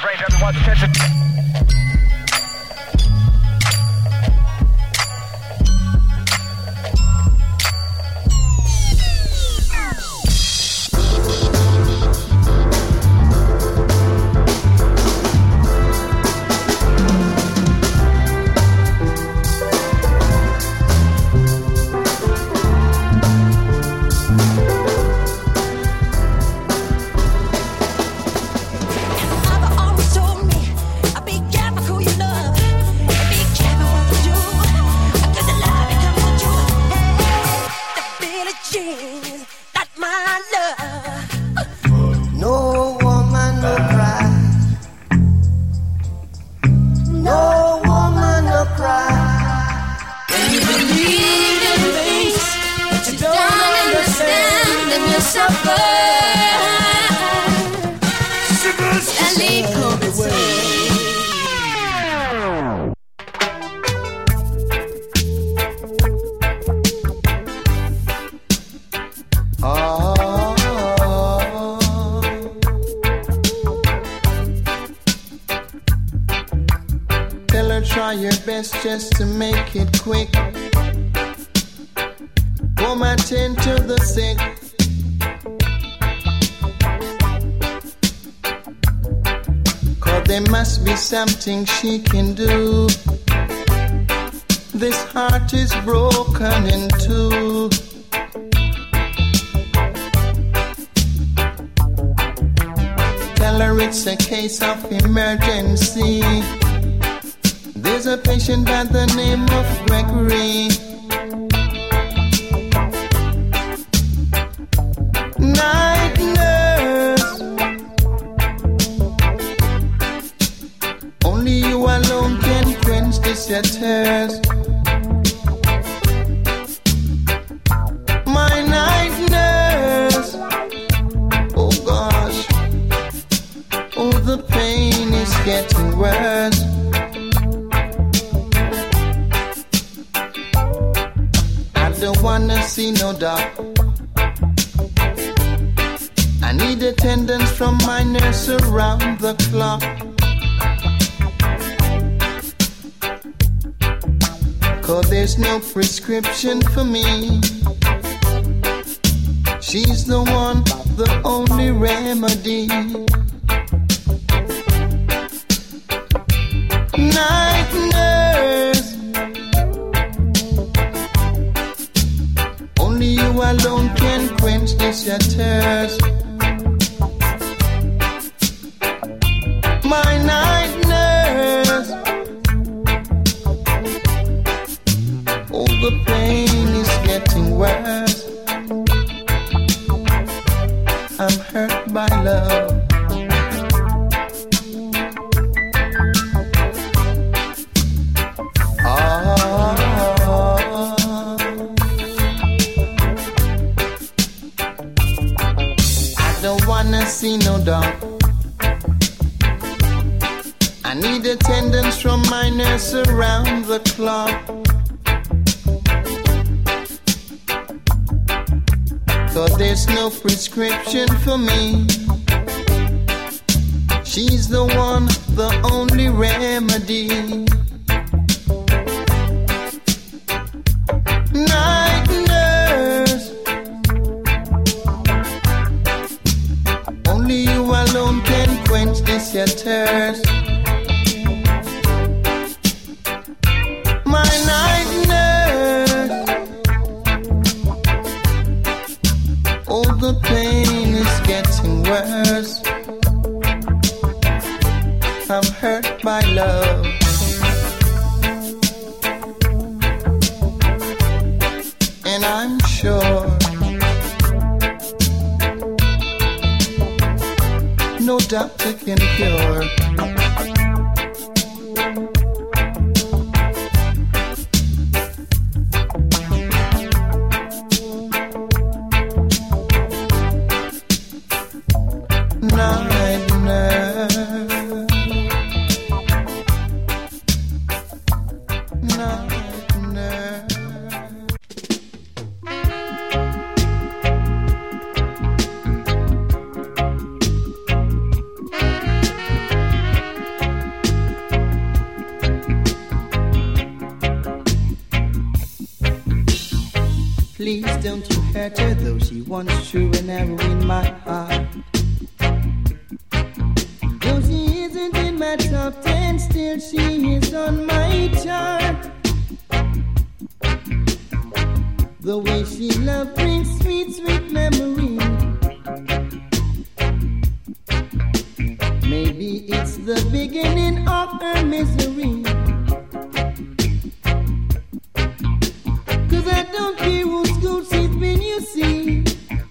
Close range, everyone's attention. Just to make it quick, woman tend to the sick. Cause there must be something she can do. This heart is broken in two. Tell her it's a case of emergency. There's a patient by the name of Gregory. Night nurse, only you alone can quench this your thirst. My night nurse, oh gosh, oh the pain is getting worse. Don't wanna see no doc. I need attendance from my nurse around the clock. Cause there's no prescription for me. She's the one, the only remedy. Night nurse, only you alone can quench this your thirst. My night nurse, oh the pain is getting worse. I'm hurt by love. See no doubt. I need attendance from my nurse around the clock. Cause there's no prescription for me. She's the one, the only remedy. Night nurse, only you alone can quench this your thirst. My night nurse, oh the pain is getting worse. I'm hurt by love. And I'm sure no doctor can cure. Night nurse, night nurse. Please don't you hurt her, though she once true and narrow in my heart. Though she isn't in my top 10, still she is on my chart. The way she love brings sweet, sweet memory. Maybe it's the beginning of her misery. 'Cause I don't care what school she's been, you see.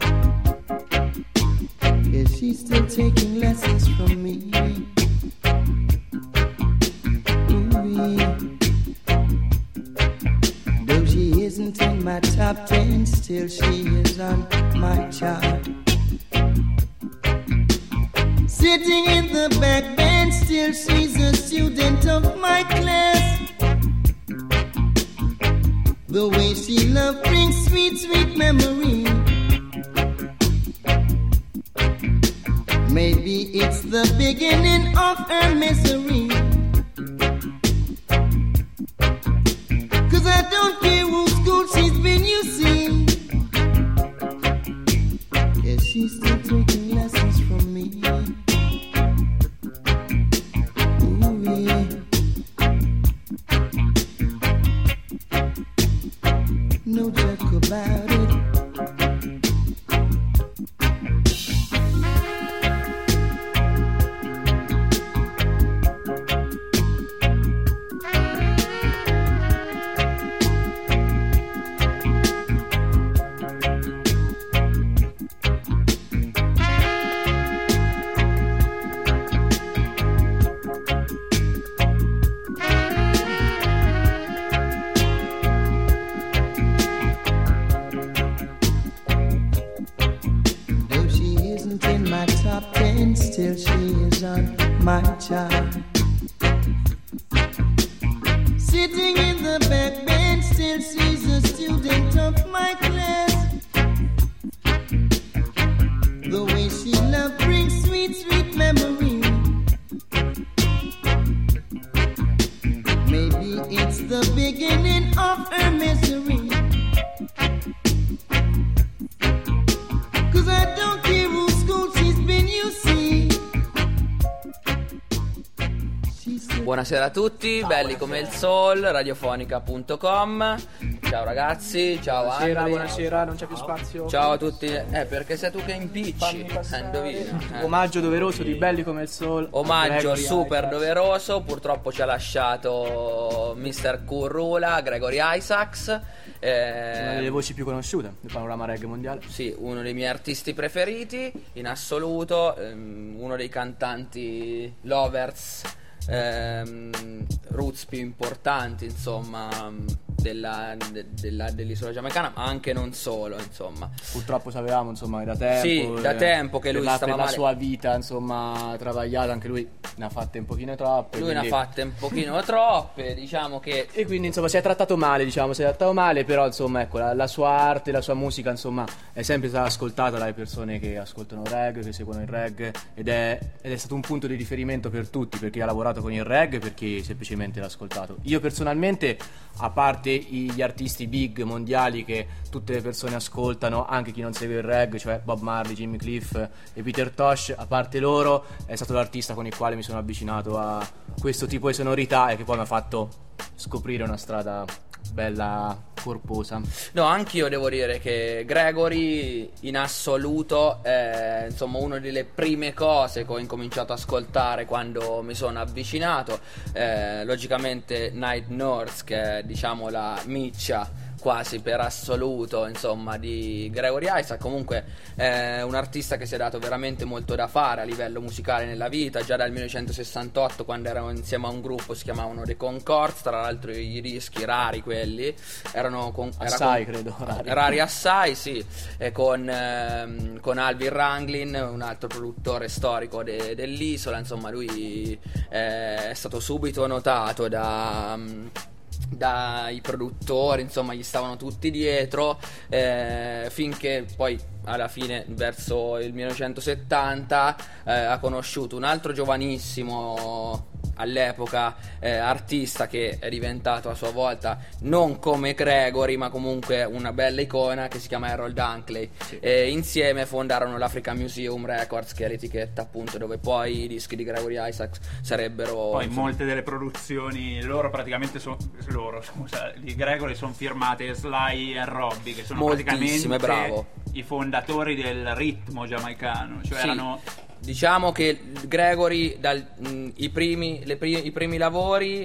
Yeah, she's still taking lessons from me. Ooh-wee. Though she isn't in my top 10, still she is on my chart. Sitting in the back bench, still she's a student of my class. The way she love brings sweet, sweet memory. Maybe it's the beginning of her misery. 'Cause I don't care what school she's been, you see. Yeah, she's still taking lessons from me. No joke about it. Still she is on my chart. Sitting in the back bench, still she's a student of my class. The way she love brings sweet, sweet memory. Maybe it's the beginning of her misery. 'Cause I don't care who school she's been, you see. Buonasera a tutti, belli come il soul, radiofonica.com. Ciao ragazzi, ciao Buonasera, Andri. buonasera, non c'è più spazio. Ciao a tutti. Perché sei tu che impicci. Fammi passare. Indovina. Omaggio doveroso di Belli come il Soul. Omaggio Gregory super Isaacs. doveroso. Purtroppo ci ha lasciato Mr. Kurrula, Gregory Isaacs. Una delle voci più conosciute del panorama reggae mondiale. Sì, uno dei miei artisti preferiti in assoluto, uno dei cantanti lovers, roots più importanti, insomma, dell'isola giamaicana, ma anche non solo, insomma. Purtroppo sapevamo, insomma, da tempo. Sì, da tempo che lui per stava per la male. sua vita, insomma, travagliata, anche lui ne ha fatte un pochino troppe. Lui ne ha quindi- fatte un pochino troppe, diciamo che E quindi, insomma, si è trattato male, però, insomma, ecco, la sua arte, la sua musica, insomma, è sempre stata ascoltata dalle persone che ascoltano reggae, che seguono il reggae, ed è stato un punto di riferimento per tutti, per chi ha lavorato con il reggae, per chi semplicemente l'ha ascoltato. Io personalmente, a parte gli artisti big mondiali che tutte le persone ascoltano, anche chi non segue il reggae, cioè Bob Marley, Jimmy Cliff e Peter Tosh, a parte loro, è stato l'artista con il quale mi sono avvicinato a questo tipo di sonorità e che poi mi ha fatto scoprire una strada bella corposa. no, anch'io devo dire che Gregory in assoluto è, insomma, una delle prime cose che ho incominciato ad ascoltare quando mi sono avvicinato. Logicamente Night North, che è, diciamo, la miccia quasi per assoluto, insomma, di Gregory Isaac. Comunque è un artista che si è dato veramente molto da fare a livello musicale nella vita, già dal 1968, quando erano insieme a un gruppo, si chiamavano The Concords. Tra l'altro i dischi rari, quelli erano Assai, credo, rari assai, sì, e con Alvin Ranglin, un altro produttore storico dell'isola. Insomma, lui è stato subito notato dai produttori, insomma, gli stavano tutti dietro, finché poi alla fine, verso il 1970, ha conosciuto un altro giovanissimo all'epoca artista che è diventato a sua volta non come Gregory ma comunque una bella icona, che si chiama Harold Dunkley, e insieme fondarono l'African Museum Records, che è l'etichetta appunto dove poi i dischi di Gregory Isaacs sarebbero poi molte delle produzioni loro praticamente di Gregory sono firmate Sly e Robbie, che sono praticamente bravo, i fondatori del ritmo giamaicano, cioè erano... Diciamo che Gregory i primi lavori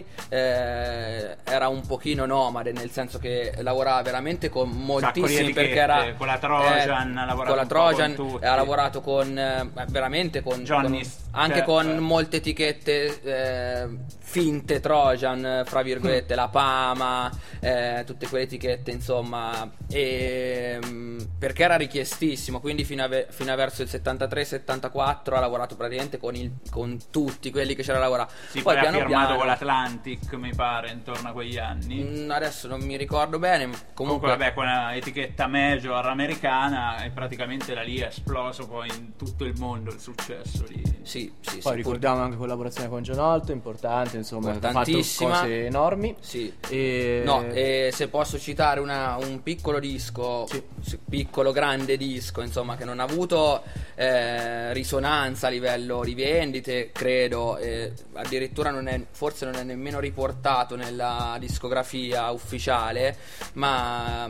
era un pochino nomade, nel senso che lavorava veramente con moltissimi, perché era con la Trojan, ha lavorato con veramente con anche con molte etichette finte Trojan, fra virgolette, la Pama, tutte quelle etichette insomma, e perché era richiestissimo, quindi fino a verso il 73-74 ha lavorato praticamente con tutti quelli che c'era lavorato. Poi ha firmato con l'Atlantic, mi pare, intorno a quegli anni. Adesso non mi ricordo bene. Comunque vabbè, con l'etichetta major americana, e praticamente da lì è esploso poi in tutto il mondo il successo di... Sì, poi ricordiamo anche collaborazione con John Holt, importante, insomma, ha fatto cose enormi. E se posso citare un piccolo disco, piccolo grande disco, insomma, che non ha avuto risonanza a livello di vendite, credo, addirittura forse non è nemmeno riportato nella discografia ufficiale, ma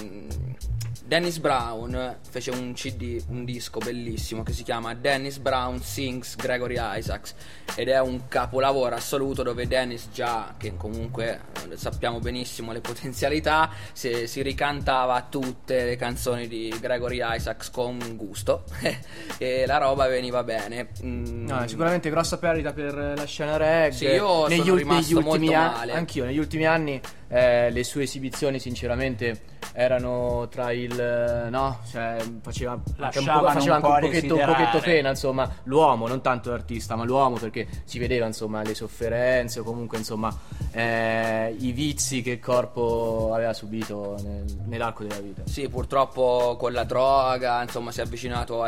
Dennis Brown fece un CD, un disco bellissimo che si chiama Dennis Brown Sings Gregory Isaacs, ed è un capolavoro assoluto, dove Dennis, già che comunque sappiamo benissimo le potenzialità, si ricantava tutte le canzoni di Gregory Isaacs con gusto e la roba veniva bene. Sicuramente grossa perdita per la scena reggae. Sì, io sono rimasto molto male. Anch'io negli ultimi anni le sue esibizioni sinceramente erano tra il faceva anche un pochetto pena, insomma, l'uomo, non tanto l'artista ma l'uomo, perché si vedeva insomma le sofferenze o comunque insomma i vizi che il corpo aveva subito nell'arco della vita. Sì, purtroppo con la droga insomma si è avvicinato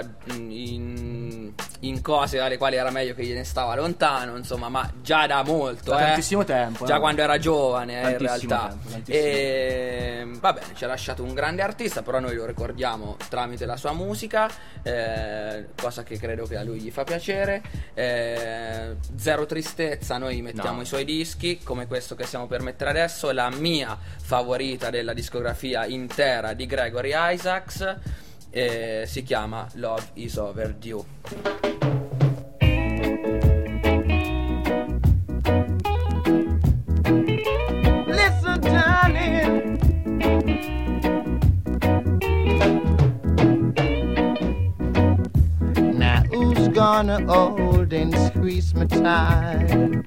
in cose alle quali era meglio che gliene stava lontano, insomma, ma già da molto, tantissimo tempo, già quando era giovane, in realtà. E va bene, ci ha lasciato un grande artista, però noi lo ricordiamo tramite la sua musica, cosa che credo che a lui gli fa piacere. Zero tristezza, noi mettiamo i suoi dischi, come questo che stiamo per mettere adesso, è la mia favorita della discografia intera di Gregory Isaacs, si chiama Love is Overdue. Gonna hold and squeeze me tight.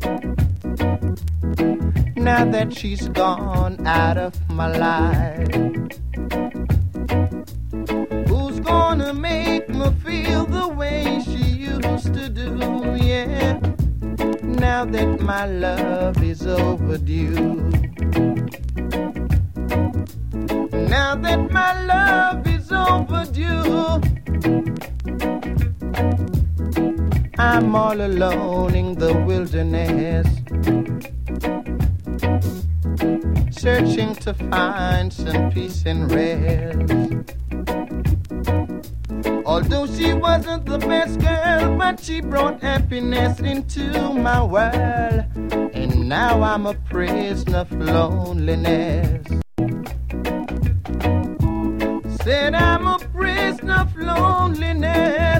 Now that she's gone out of my life, who's gonna make me feel the way she used to do? Yeah, now that my love is overdue. Now that my love is overdue, I'm all alone in the wilderness, searching to find some peace and rest. Although she wasn't the best girl, but she brought happiness into my world, and now I'm a prisoner of loneliness. Said I'm a prisoner of loneliness.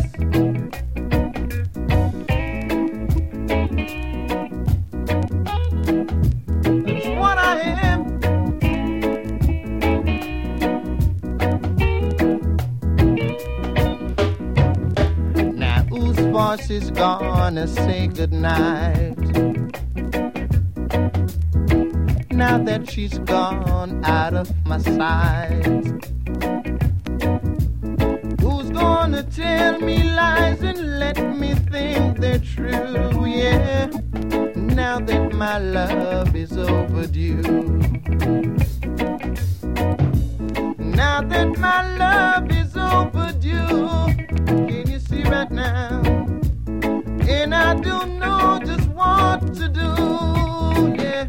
Is gonna say goodnight. Now that she's gone out of my sight, who's gonna tell me lies and let me think they're true? Yeah, now that my love is overdue. Now that my love is overdue. Can you see right now? And I don't know just what do, yeah.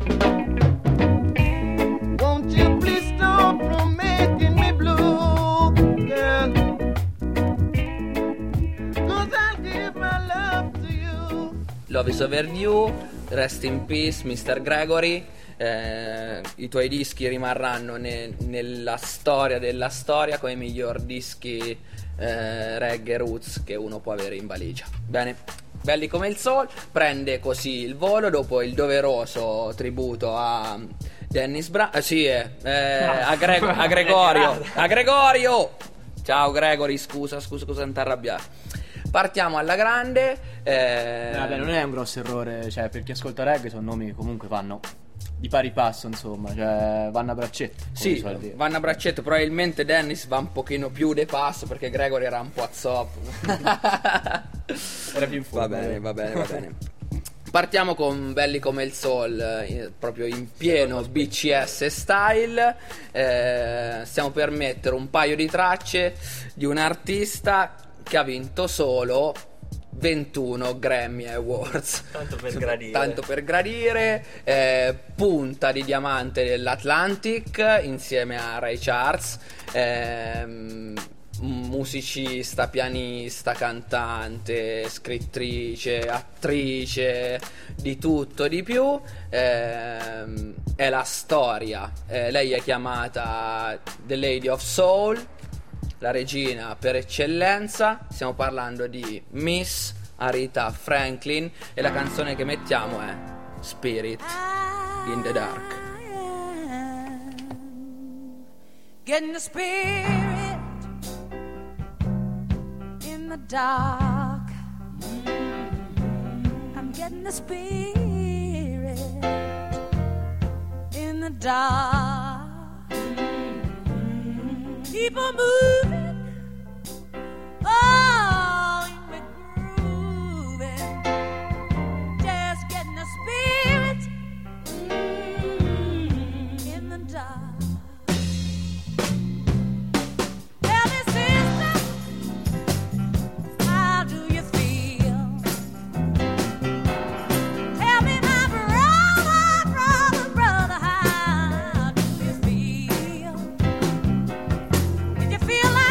Won't you please stop from making me blue, girl? 'Cause I'll give my love to you. Love is Overdue, Rest in Peace, Mr. Gregory. I tuoi dischi rimarranno nella storia della storia come i miglior dischi reggae roots che uno può avere in valigia. Bene, Belli come il Soul prende così il volo dopo il doveroso tributo a Dennis Brown, a Gregorio. A Gregorio! Ciao Gregory, scusa, non t'arrabbiare. Partiamo alla grande. Vabbè, non è un grosso errore, cioè per chi ascolta reggae sono nomi che comunque vanno di pari passo, insomma, cioè vanno a braccetto. Sì, vanno a braccetto. Probabilmente Dennis va un pochino più de passo perché Gregory era un po' a zoppo. Era più in fuoco. Va bene. Partiamo con Belli come il Soul, proprio in pieno BCS style. Stiamo per mettere un paio di tracce di un artista che ha vinto solo 21 Grammy Awards. Tanto per gradire. Punta di diamante dell'Atlantic insieme a Ray Charles. Musicista, pianista, cantante, scrittrice, attrice, di tutto di più. È la storia. Lei è chiamata The Lady of Soul, la regina per eccellenza. Stiamo parlando di Miss Aretha Franklin e la canzone che mettiamo è Spirit in the Dark. Getting the spirit in the dark. I'm getting the spirit in the dark. Keep on moving, oh, we're grooving, just getting the spirit in the dark. Tell me, sister, how do you feel? Tell me, my brother, how do you feel? Did you feel like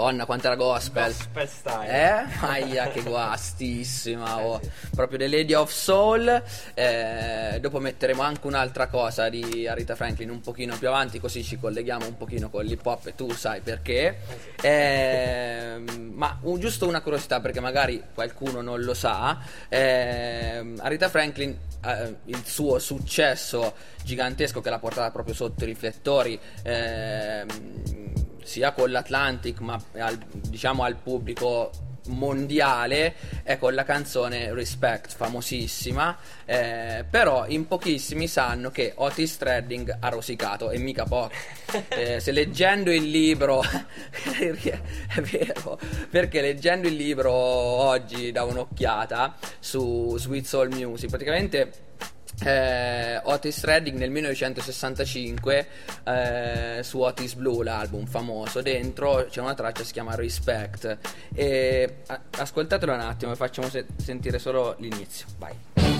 Madonna, quanta era gospel. Gospel style. Aia, che guastissima. Proprio The Lady of Soul. Dopo metteremo anche un'altra cosa di Aretha Franklin un pochino più avanti, così ci colleghiamo un pochino con l'hip hop e tu sai perché. Ma giusto una curiosità, perché magari qualcuno non lo sa. Aretha Franklin, il suo successo gigantesco che l'ha portata proprio sotto i riflettori, sia con l'Atlantic ma diciamo al pubblico mondiale, è con la canzone Respect, famosissima, però in pochissimi sanno che Otis Redding ha rosicato, e mica poco. Se leggendo il libro è vero, perché leggendo il libro oggi da un'occhiata su Sweet Soul Music, praticamente Otis Redding nel 1965 su Otis Blue, l'album famoso, dentro c'è una traccia che si chiama Respect, e ascoltatelo un attimo e facciamo sentire solo l'inizio. Vai.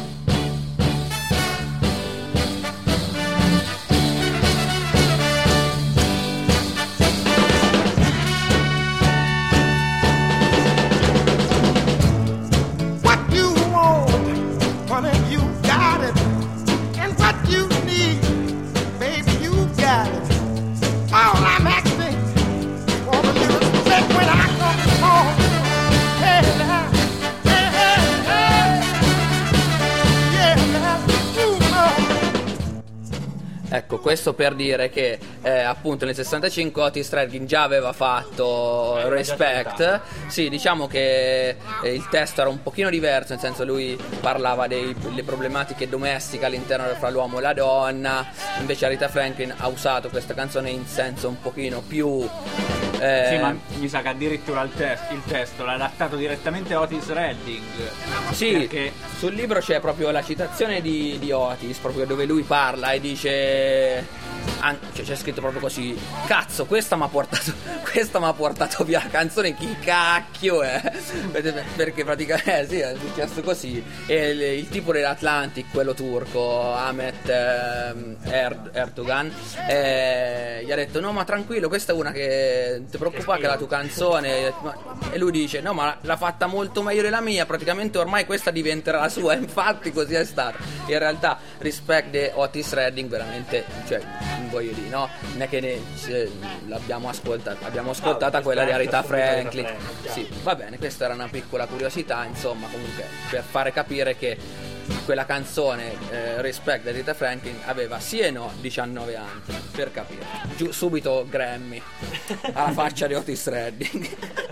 What you want, honey, you got it. And what you need, baby, you got it. All I'm asking for a little respect when I come home. Hey, now, hey, hey, hey. Yeah, now, you know. Ecco, questo per dire che appunto nel 65 Otis Redding già aveva fatto Respect. Sì, diciamo che il testo era un pochino diverso, nel senso lui parlava delle problematiche domestiche all'interno fra l'uomo e la donna, invece Aretha Franklin ha usato questa canzone in senso un pochino più Sì, ma mi sa che addirittura il testo l'ha adattato direttamente Otis Redding. sì, perché sul libro c'è proprio la citazione di Otis, proprio dove lui parla e dice, cioè, c'è scritto proprio così: cazzo, questa mi ha portato via la canzone, chi cacchio è? Perché praticamente sì, è successo così. E il tipo dell'Atlantic, quello turco, Ahmet Erdogan, gli ha detto: no, ma tranquillo, questa è una che ti preoccupa che è la tua canzone. E lui dice: no, ma l'ha fatta molto meglio della mia, praticamente ormai questa diventerà la sua. Infatti così è stato. In realtà Respect di Otis Redding veramente, cioè, voglio dire, no, non è che l'abbiamo ascoltata, abbiamo ascoltata quella di Aretha Franklin. Sì, va bene, questa era una piccola curiosità, insomma, comunque per fare capire che quella canzone Respect di Aretha Franklin aveva sì e no 19 anni, per capire. Giù subito Grammy alla faccia di Otis Redding.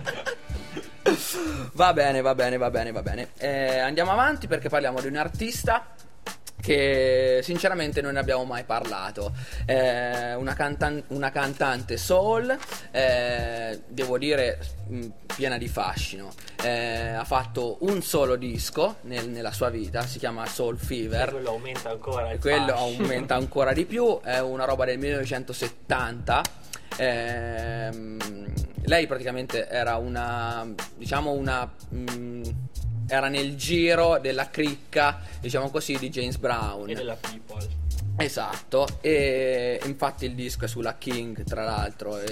Va bene. Andiamo avanti, perché parliamo di un artista che sinceramente non ne abbiamo mai parlato. Una cantante soul, devo dire piena di fascino. Ha fatto un solo disco nella sua vita, si chiama Soul Fever. Quello aumenta ancora il Quello fascino. aumenta ancora di più. È una roba del 1970. Lei praticamente era era nel giro della cricca, diciamo così, di James Brown E della People. Esatto, e infatti il disco è sulla King, tra l'altro.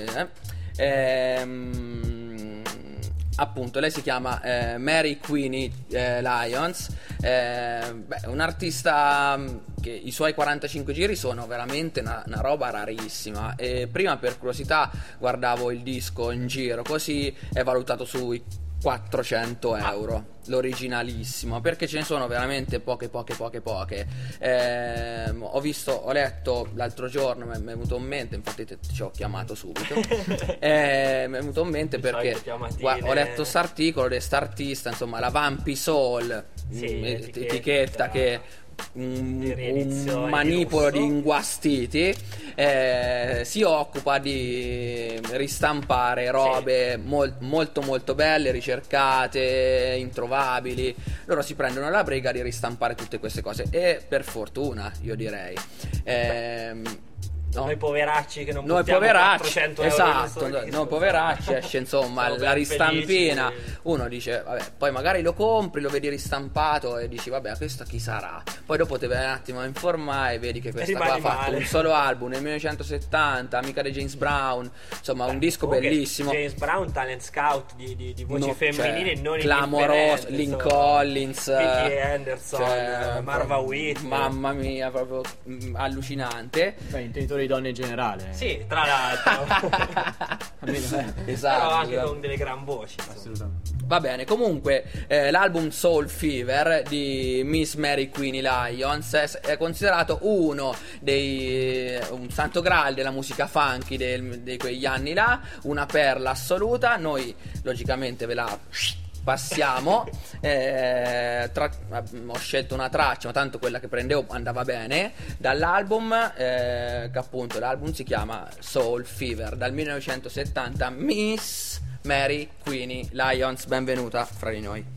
Appunto, lei si chiama Mary Queenie Lyons. Un artista che i suoi 45 giri sono veramente una roba rarissima. E prima, per curiosità, guardavo il disco in giro, così è valutato sui 400 euro, l'originalissimo, perché ce ne sono veramente poche. Ho letto l'altro giorno, mi è venuto in mente, infatti ci ho chiamato subito. Mi è venuto in mente perché ho letto st'articolo di st'artista, insomma, la Vampi Soul, Sì, etichetta che di un riedizione manipolo di di lusso. inguastiti, si occupa di ristampare robe molto belle, ricercate, introvabili. Loro si prendono la briga di ristampare tutte queste cose, e per fortuna, io direi. No. Noi poveracci che non Noi buttiamo poveracci, 400 euro in un esatto, solo disco. noi poveracci esce insomma Siamo la ben ristampina, felici. uno dice vabbè, poi magari lo compri, lo vedi ristampato e dici vabbè, questo chi sarà? Poi dopo ti vai un attimo a informare e vedi che questa qua ha rimani fatto male. un solo album nel 1970, amica di James Brown, insomma un disco Comunque, bellissimo. James Brown, talent scout di voci No, femminili cioè, non clamoroso, indifferenti, Lynn insomma. Collins, Vicky Anderson, cioè, Marva Whitney. mamma mia, proprio allucinante. Beh, intenditori di donne in generale. Sì, tra l'altro. Almeno, Esatto, Però anche esatto. con delle gran voci. insomma. assolutamente. Va bene, comunque l'album Soul Fever di Miss Mary Queenie Lyons è considerato uno dei un santo graal della musica funky di quegli anni là, una perla assoluta. Noi logicamente ve la passiamo. Ho scelto una traccia, ma tanto quella che prendevo andava bene dall'album, che appunto l'album si chiama Soul Fever dal 1970. Miss Mary Queenie Lyons, benvenuta fra di noi.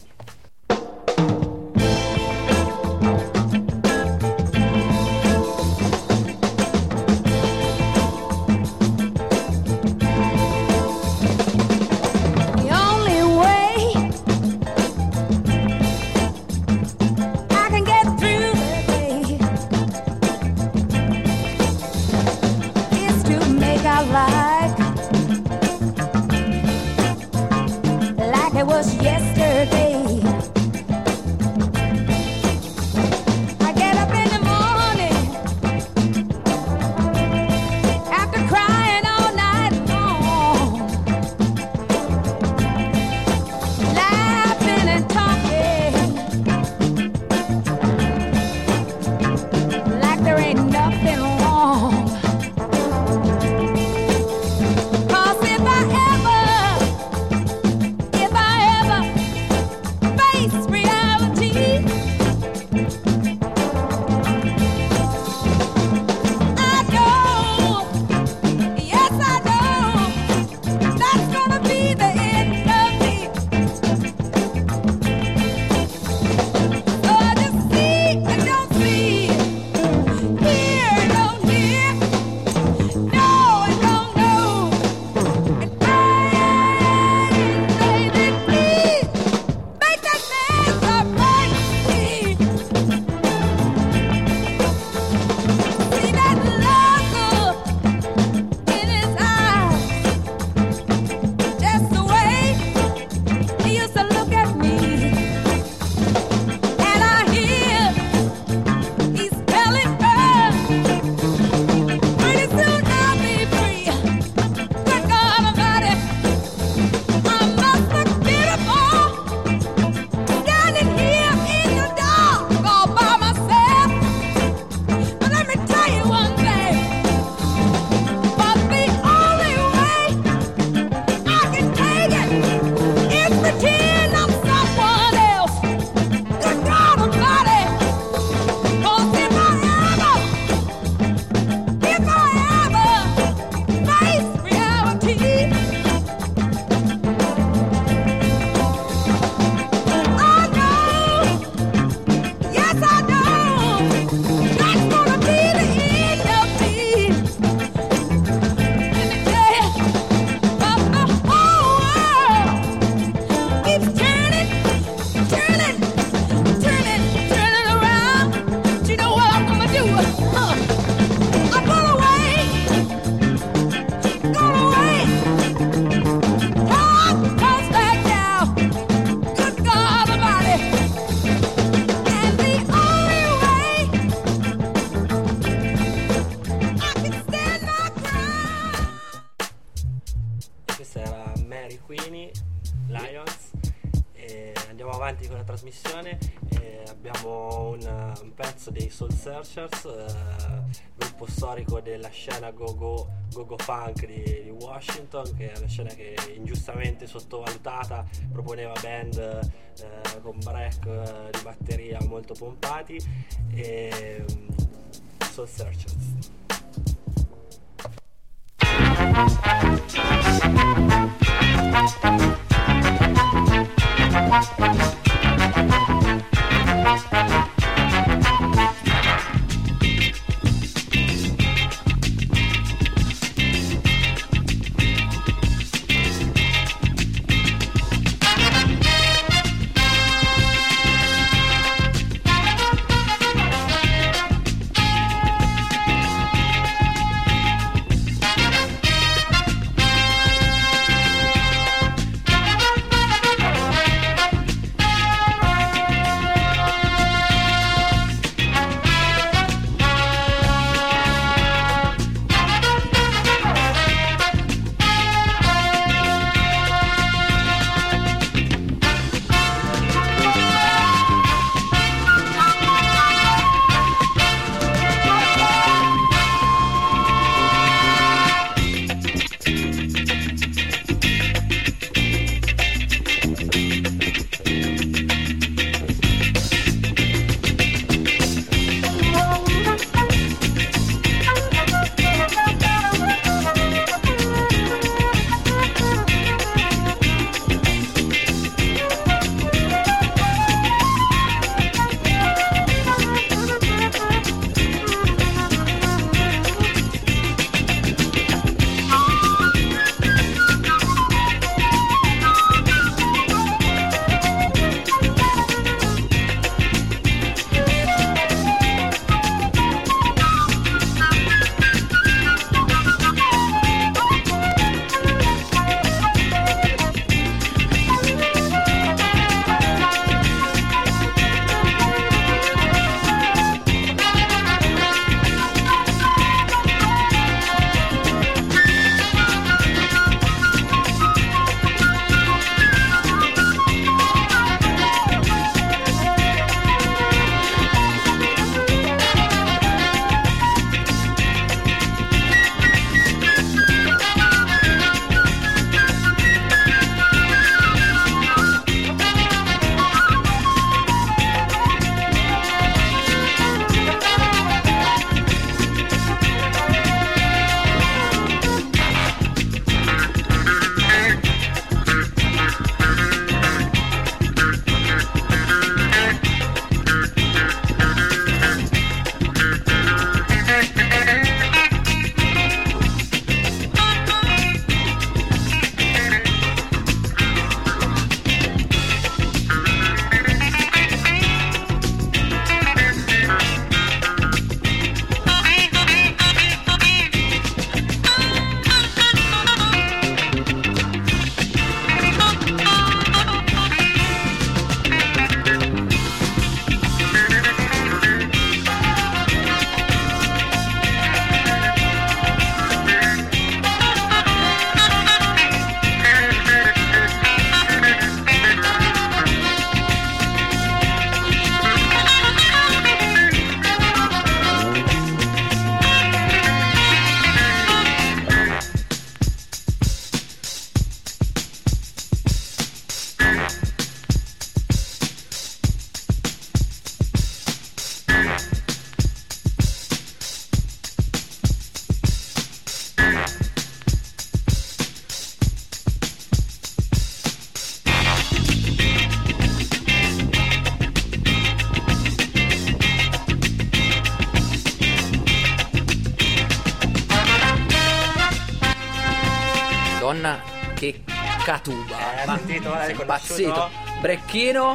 The only way I can get through the day is to make our life like it was yesterday. I get up in the morning after crying all night long, laughing and talking like there ain't nothing wrong. 'Cause if I ever face reality, I know, yes I know, that's gonna be the end of me. So I just see and don't see, hear and don't hear, know and don't know. And baby, please make that man stop hurting me. See that look in his eyes, just the way he used to look at me. And I hear he's telling her pretty soon I'll be free. Good God Almighty, I must look beautiful standing here in the dark all by myself. But let me tell you one thing, but the only way I can take it is pretend I'm someone else. Good God Almighty, 'cause if I ever face reality, I know, yes I know, that's gonna be the end of me. Let me tell you, but the whole world keeps turning, turning, turning, turning around. But you know what I'm gonna do? I'm gonna wait, time comes back down. Good God Almighty, and the only way I can stand my ground. E questa era Mary Queenie Lyons. E andiamo avanti con la trasmissione. E abbiamo un pezzo dei Soul Searchers, gruppo storico della scena go-go funk di Washington, che è una scena che è ingiustamente sottovalutata, proponeva band con break di batteria molto pompati. E Soul Searchers. I che catuba. Hai sentito? L'hai impazzito. riconosciuto? Brecchino.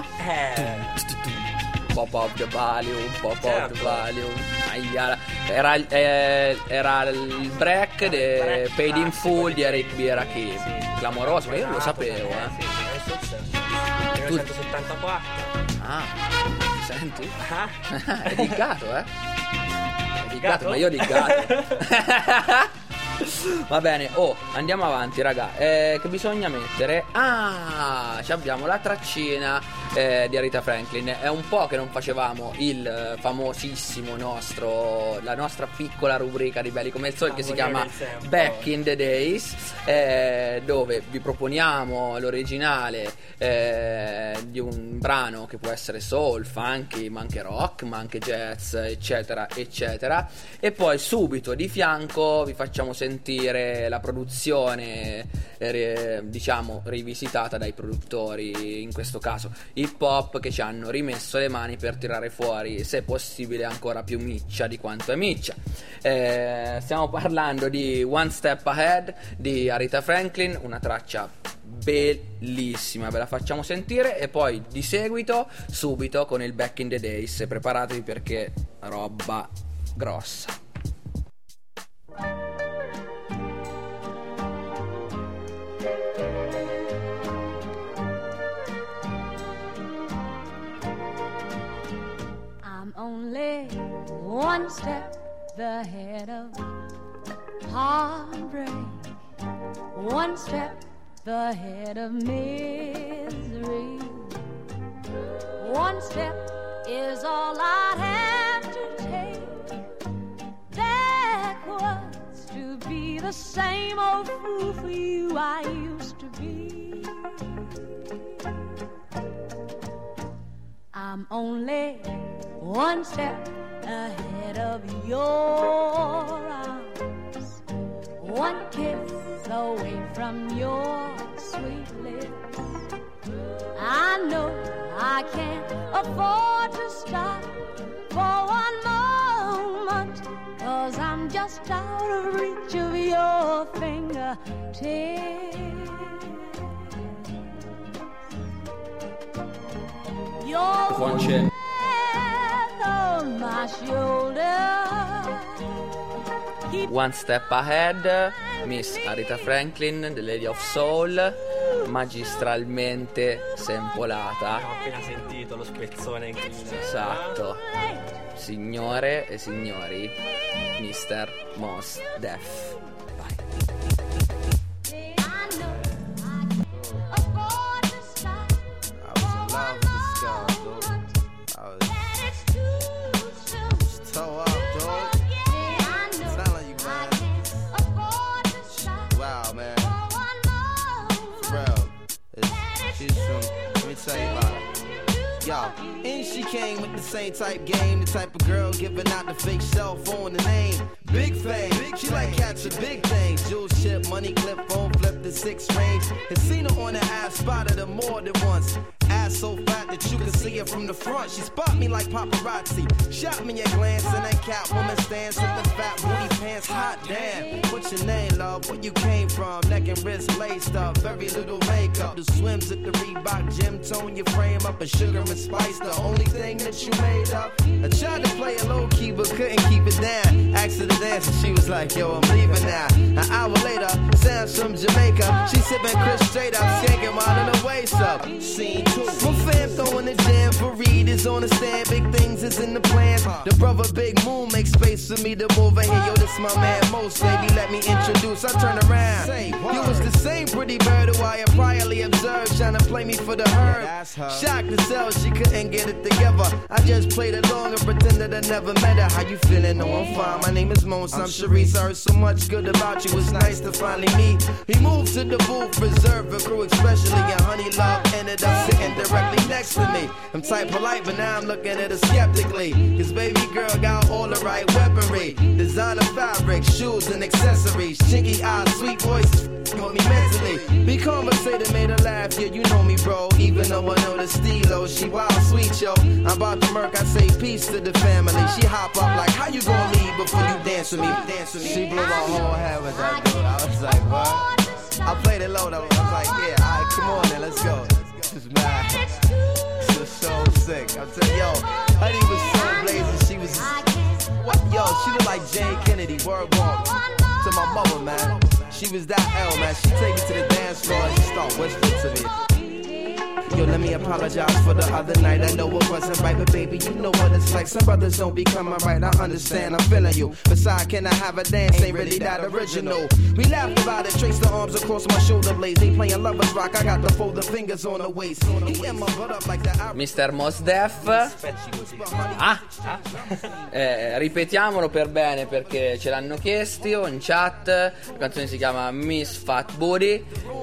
Pop of the Valium, Pop of the Certo. Valium. Aia. Era il break de Paid in Full di Eric B. e Rakim. Clamoroso, ma io non lo sapevo, Sì, è il 1974. Ah, senti? Ah, È diggato, eh? È diggato, ma io diggato. Va bene, andiamo avanti, raga. Che bisogna mettere? Ci abbiamo la traccina di Aretha Franklin. È un po' che non facevamo il famosissimo la nostra piccola rubrica di Belli come il Sole, che si chiama Back in the Days, dove vi proponiamo l'originale di un brano che può essere soul, funky, ma anche rock, ma anche jazz, eccetera, eccetera. E poi subito di fianco vi facciamo sentire la produzione, diciamo, rivisitata dai produttori, in questo caso hip hop, che ci hanno rimesso le mani per tirare fuori, se possibile, ancora più miccia di quanto è miccia. Stiamo parlando di One Step Ahead di Aretha Franklin, una traccia bellissima, ve la facciamo sentire e poi di seguito subito con il Back in the Days. Preparatevi perché roba grossa. I'm only one step ahead of heartbreak, one step ahead of misery. One step is all I'd have to take backwards to be the same old fool for you I used to be. I'm only one step ahead of your arms, one kiss away from your sweet lips. I know I can't afford to stop for one moment, 'cause I'm just out of reach of your fingertips. Your Conce. on my shoulder. Keep One Step Ahead, Miss Aretha Franklin, The Lady of Soul, magistralmente sempolata. abbiamo appena sentito lo spezzone incredibile. Esatto. Signore e signori, Mr. Mos Def. Vai. I know I can't afford to stop for one moment, that it's too soon. Toe up, dog. I know Telling you, I man. can't afford to stop Wow, man. for one moment, For real. that it's She's from, too let me tell you about her. Yo, and she came with the same type game, the type of girl giving out the fake cell phone, the name Big Fame. She like catching big things, jewel ship, money clip, phone flip, the 6 range. And seen her on the ass, spotted her more than once. Ass so fat that you can see her from the front. She spot me like paparazzi, shot me a glance, and that Catwoman stands with the fat booty pants. Hot damn, what's your name, love? Where you came from? Neck and wrist laced up, very little makeup. The swims at the Reebok gym, tone your frame up, and sugar and spice, the only thing that you made up. I tried to play it low key, but couldn't keep it down. Asked her to dance, and she was like, yo, I'm leaving now. An hour later, Sam's from Jamaica. She sipping Chris straight up, skanking while in her waist up. Scene 2. My fam throwing the jam for Reed is on the stand. Big things is in the plans. The brother Big Moon makes space for me to move in here. Yo, this my man Most, baby, let me introduce. I turn around. You was the same pretty bird who I had priorly observed, trying to play me for the herd. Shocked to sell, she couldn't get it together. I just played along and pretended I never met her. How you feeling? No, I'm fine. My name is Mons. I'm Sharice. I heard so much good about you. It's nice to finally meet. He moved to the booth, reserved for crew, especially. And Honey Love ended up sitting directly next to me. I'm type polite, but now I'm looking at her skeptically. Cause baby girl got all the right weaponry. Designer fabric, shoes and accessories. Chinky eyes, sweet voices, got me mentally. Be conversated, made her laugh, yeah, you know me, bro. Even though I know the stilo, she wild sweet, yo. I'm about to murk, I say peace to the family. She hop up like, how you gonna leave before you dance with me? Dance with me. She blew my whole head with that dude. I was like, what? I played it low though. I was like, yeah, alright, come on then, let's go. This is mad. This is so sick. I'm telling you, yo, honey was so blazing. She was, what? Yo, she looked like Jane Kennedy. Word walk to my mother, man. She was that L, man. She take me to the dance floor and she start whispering to me. Yo, let me apologize for the other night. I know it wasn't right, but baby, you know what it's like. Some brothers don't be coming right. I understand, I'm feeling you. Besides, can I have a dance? Ain't really that original. We laughed about it, traced the arms across my shoulder blades. They playing lovers rock. I got to fold the fingers on the waist. He in my butt up like that. Mr. Mos Def. Ripetiamolo per bene perché ce l'hanno chiesto in chat. La canzone si chiama Miss Fat Booty,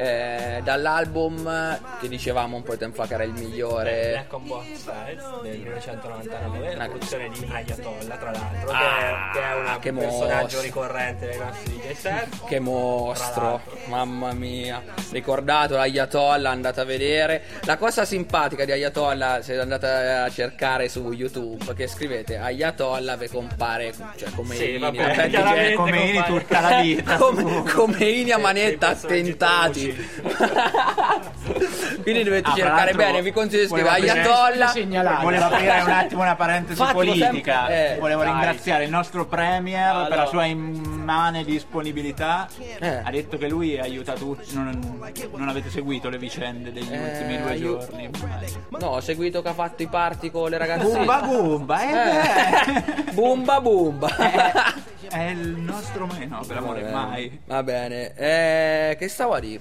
dall'album che dicevamo un po' di tempo fa che era il migliore, Black on Both Sides del 1999, la produzione di Ayatollah, tra l'altro, che è un personaggio ricorrente nei nostri DJ set. Che mostro, mamma mia. Ricordato l'Ayatollah, andate a vedere. La cosa simpatica di Ayatollah, se andate a cercare su YouTube, che scrivete Ayatollah, vi compare, cioè come Sì, Ini, vabbè, chiaramente Khomeini compare. tutta la vita. come Ini a manetta Dei personaggi attentati. Quindi dovete tra cercare l'altro, bene, vi consiglio di scrivere volevo aprire- Ayatollah. segnalare. Volevo aprire un attimo una parentesi Fatelo politica. sempre. Volevo dai. ringraziare il nostro premier per Allora. la sua immane disponibilità. Eh. Ha detto che lui aiuta tutti. Non avete seguito le vicende degli ultimi 2 io- giorni? No, ho seguito che ha fatto i party con le ragazzine. Bumba Bumba, Bumba Bumba. è il nostro meno, per amore mai. Va bene. Che stavo a dire?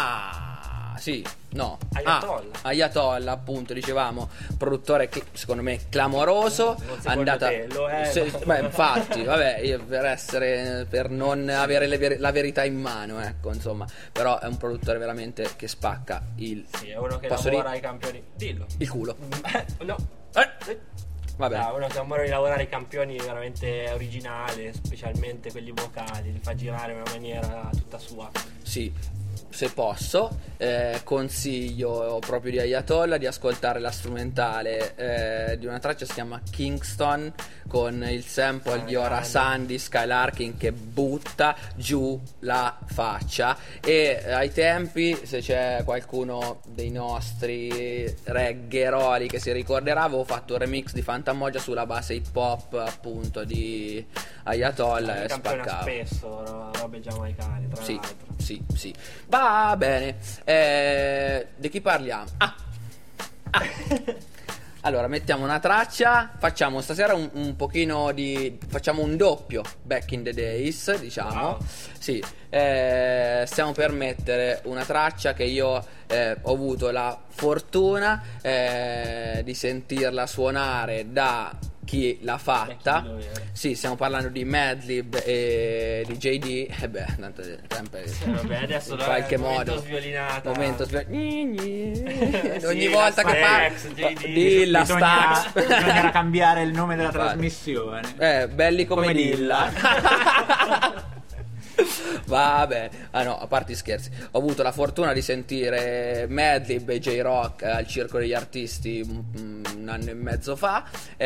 Sì, no. Ayatollah. Ayatollah, appunto, dicevamo, produttore secondo me clamoroso. Non secondo te, lo è. Beh, infatti, vabbè, io per non avere la verità in mano, ecco, insomma. Però è un produttore veramente che spacca il Sì, è uno che Posso lavora dire? ai campioni. Dillo. il culo. No. Vabbè. Uno che ha un modo di lavorare i campioni veramente originale, specialmente quelli vocali, li fa girare in una maniera tutta sua. Sì, se posso, consiglio proprio di Ayatollah di ascoltare la strumentale di una traccia che si chiama Kingston, con il sample di Ora Sandy, Skylarking, che butta giù la faccia. E ai tempi, se c'è qualcuno dei nostri reggaeroli che si ricorderà, avevo fatto un remix di Fantamoja sulla base hip hop, appunto, di Ayatollah, e campione spaccava. spesso, robe giamaicane, tra Sì, l'altro. sì. Va bene. Di chi parliamo? Allora, mettiamo una traccia. Facciamo stasera un pochino di. Facciamo un doppio Back in the Days, diciamo. Wow. Sì. Stiamo per mettere una traccia che io ho avuto la fortuna di sentirla suonare da chi l'ha fatta. Sì, stiamo parlando di Madlib e di JD. E beh, tanto sempre Vabbè, adesso in qualche modo sviolinata. ogni Sì, volta la che fa Stax, JD. Dilla Stax. Bisognerà cambiare il nome della Infatti. trasmissione. Belli come Come Dilla. Va bene. No, a parte gli scherzi, ho avuto la fortuna di sentire Madlib e J-Rock al Circo degli Artisti un anno e mezzo fa.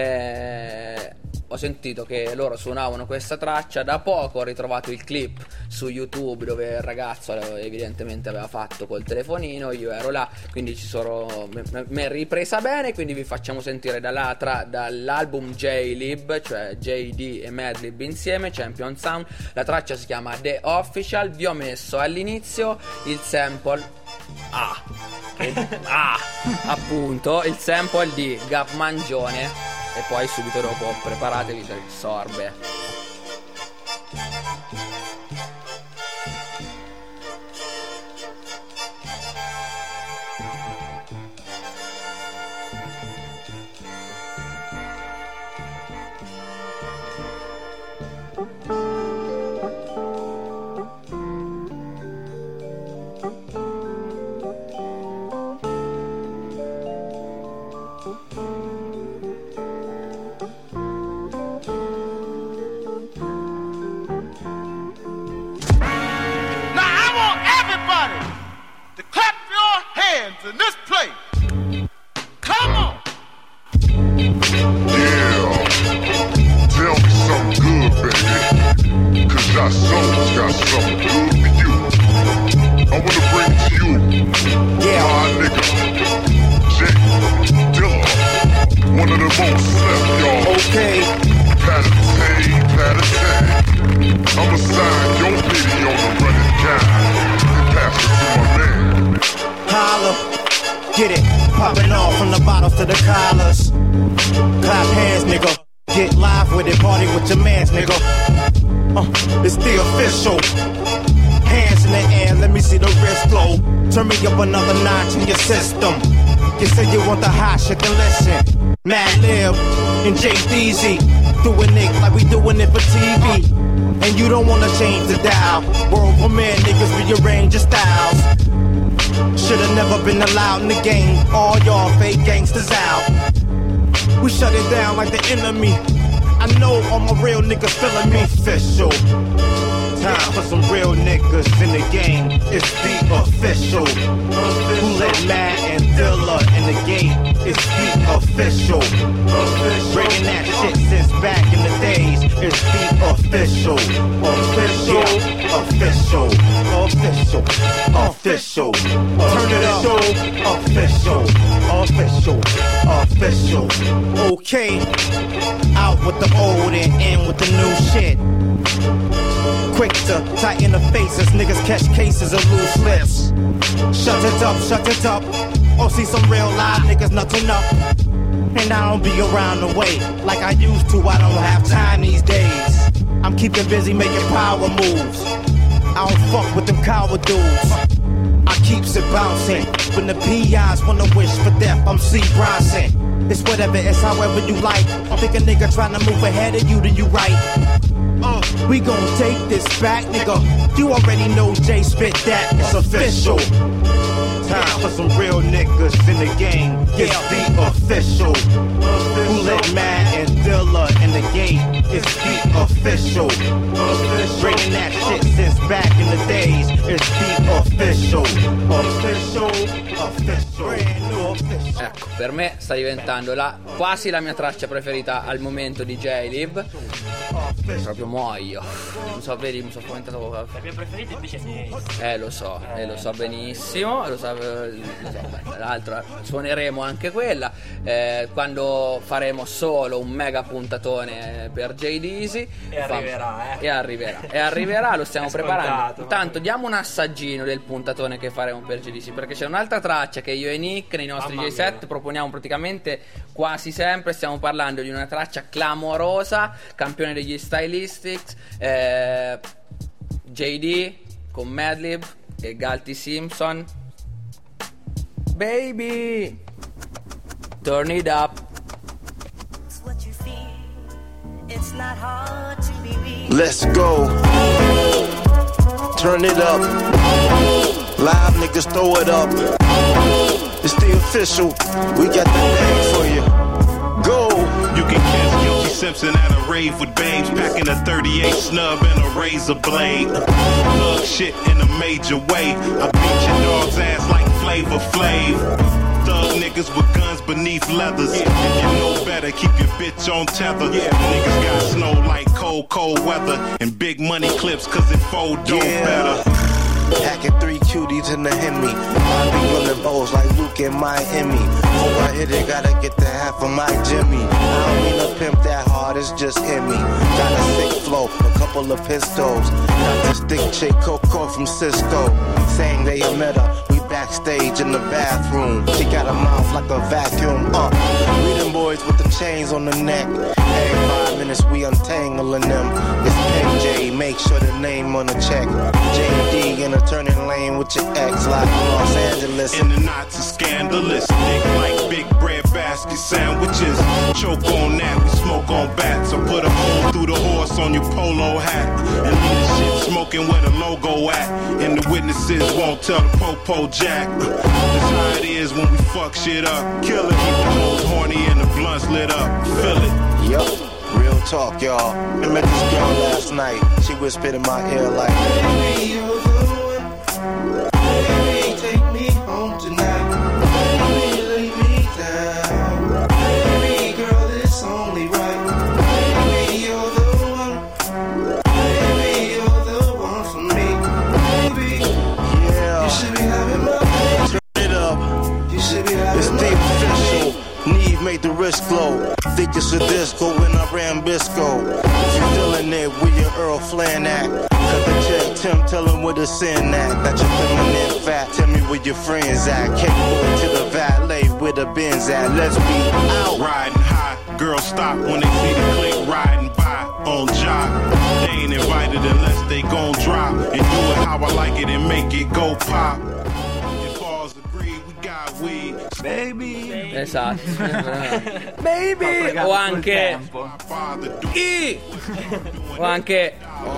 Ho sentito che loro suonavano questa traccia. Da poco ho ritrovato il clip su YouTube dove il ragazzo evidentemente aveva fatto col telefonino. Io ero là, quindi mi è ripresa bene. Quindi vi facciamo sentire dall'album J-Lib, cioè JD e Madlib insieme, Champion Sound. La traccia si chiama The Official. Vi ho messo all'inizio il sample appunto il sample di Gap Mangione. E poi subito dopo preparatevi per il sorbe. In this place. Come on. Yeah. Tell me something good, baby. Cause our souls got something good for you. I'm Popping off from the bottles to the collars. Clap hands, nigga. Get live with it, party with your mans, nigga. It's the official. Hands in the air, let me see the wrist glow. Turn me up another notch in your system. You say you want the hot shit, then listen. Mad Lib and Jay Deezy doing it like we doing it for TV. And you don't wanna change the dial. World premiere niggas rearrange your styles. Should've never been allowed in the game. All y'all fake gangsters out. We shut it down like the enemy. I know all my real niggas feeling me. Official. Time for some real niggas in the game. It's the official. Who let Matt and Dilla in the game? It's the official. Bringing that shit since back in the days. It's the official. Official. Official. Official. Official. Turn it up. Official. Official. Official. Okay. Out with the old and in with the new shit. Quick to tighten the faces, niggas catch cases of loose lips. Shut it up, shut it up. Oh, see some real live niggas nothing up. And I don't be around the way like I used to, I don't have time these days. I'm keeping busy making power moves. I don't fuck with them coward dudes. I keeps it bouncing. When the PIs wanna wish for death, I'm C. Bronson. It's whatever, it's however you like. I think a nigga trying to move ahead of you, then you right. We gon' take this back, nigga. You already know Jay spit that. It's official. Time for some real niggas in the game. It's the official. Who let Matt and Dilla in the game? It's the official. Bringing that shit since back in the days. It's the official. Official. Official. Brand new official. Ecco, per me sta diventando quasi la mia traccia preferita al momento di J-Lib. Proprio muoio. Non so, vedi, mi sono commentato. La mia preferita invece è lo so benissimo. Lo so, l'altro suoneremo anche quella. Quando faremo solo un mega puntatone per Jay Deezy. E arriverà. E arriverà, lo stiamo preparando. Intanto ma... diamo un assaggino del puntatone che faremo per Jay Deezy, perché c'è un'altra traccia che io e Nick nei nostri J-set proponiamo praticamente quasi sempre. Stiamo parlando di una traccia clamorosa, campione degli Stylistics, JD con Madlib e Galti Simpson. Baby, turn it up. Let's go. Turn it up. Live niggas throw it up. It's the official. We got the bag for you. Go. You can catch Guilty Simpson at a rave with babes, packing a 38 snub and a razor blade. Thug shit in a major way. I beat your dog's ass like Flavor Flav. Thug niggas with guns beneath leathers. If you know better, keep your bitch on tether. Niggas got snow like cold weather. And big money clips cause it fold dope better. Packing 3 cuties in the Hemi. I be on the O's like Luke in Miami. Before I hit it, gotta get the half of my Jimmy. I don't mean to pimp that hard, it's just in me. Got a sick flow, a couple of pistols. Got this thick chick Coco from Cisco, saying they met her. We backstage in the bathroom. She got a mouth like a vacuum. We them boys with the chains on the neck. Every 5 minutes we untangling them. It's PJ, make sure the name on the check. JD in a turning lane with your ex like Los Angeles. And the knots are scandalous. Thick like big bread basket sandwiches. Choke on that, we smoke on bats. I put a hole through the horse on your polo hat. And leave the shit smoking where the logo at. And the witnesses won't tell the Popo Jack. That's how it is when we fuck shit up. Kill it, keep the hoes horny and the blunts lit up. Feel it. Yup, real talk, y'all. I met this girl last night. She whispered in my ear like, baby, you're the one. Baby, take me home tonight. Baby, lay me down. Baby, girl, it's only right. Baby, you're the one. Baby, you're the one for me. Baby, yeah, you should be having my baby. Turn it up. You should be having it's the official. Neve made the wrist glow. Think it's a disco when I ran Bisco. If you feeling it with your Earl Flan act, Cut the check, Tim, tell him where to send that. That you're feminine fat, tell me where your friends at. Kickboard to the valet, where the Benz at. Let's be out. Riding high, girls stop when they see the click riding by on job. They ain't invited unless they gon' drop and do it how I like it and make it go pop. If all's agreed, we got weed, baby. Esatto. Baby. O anche o anche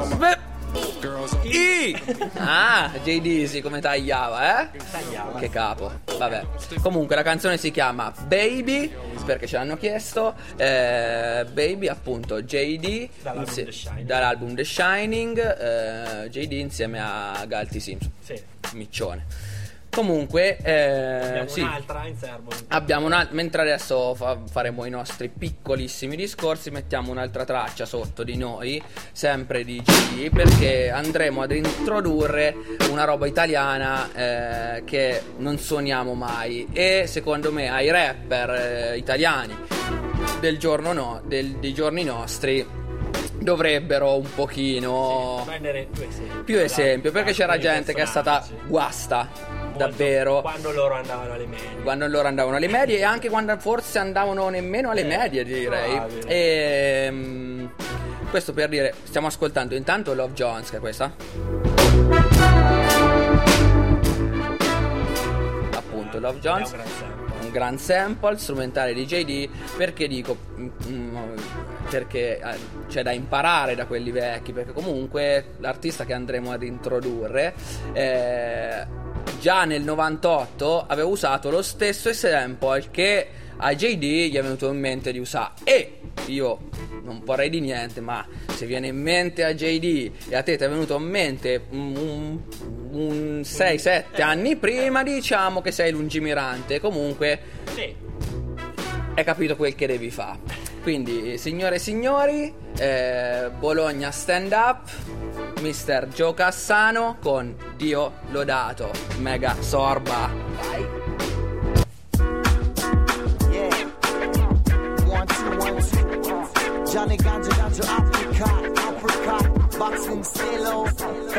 JD sì, come tagliava, Che capo. Vabbè. Comunque la canzone si chiama Baby, perché ce l'hanno chiesto. Baby, appunto, JD dall'album The Shining. JD insieme a Galti Simpson. Sì. Miccione. Comunque abbiamo sì, un'altra in serbo. abbiamo una, mentre adesso faremo i nostri piccolissimi discorsi, mettiamo un'altra traccia sotto di noi, sempre di JD, perché andremo ad introdurre una roba italiana che non suoniamo mai, e secondo me ai rapper italiani dei giorni nostri dovrebbero un pochino prendere più esempio, perché c'era gente che è stata guasta davvero quando loro andavano alle medie, e anche quando forse andavano nemmeno alle medie, direi. E questo per dire, stiamo ascoltando intanto Love Jones, che è questa, appunto Love Jones, un gran sample strumentale di JD. Perché dico perché c'è da imparare da quelli vecchi, perché comunque l'artista che andremo ad introdurre già nel 98 aveva usato lo stesso sample che a JD gli è venuto in mente di usare, e io non vorrei di niente, ma se viene in mente a JD e a te ti è venuto in mente un 6-7 anni prima, diciamo che sei lungimirante. Comunque hai capito quel che devi fare. Quindi, signore e signori, Bologna Stand Up, Mr. Joe Cassano con Dio Lodato, Mega Sorba. Vai. Yeah. 1, 2, 1, 2. Johnny Ganja, Apricot, Boxing Stilo,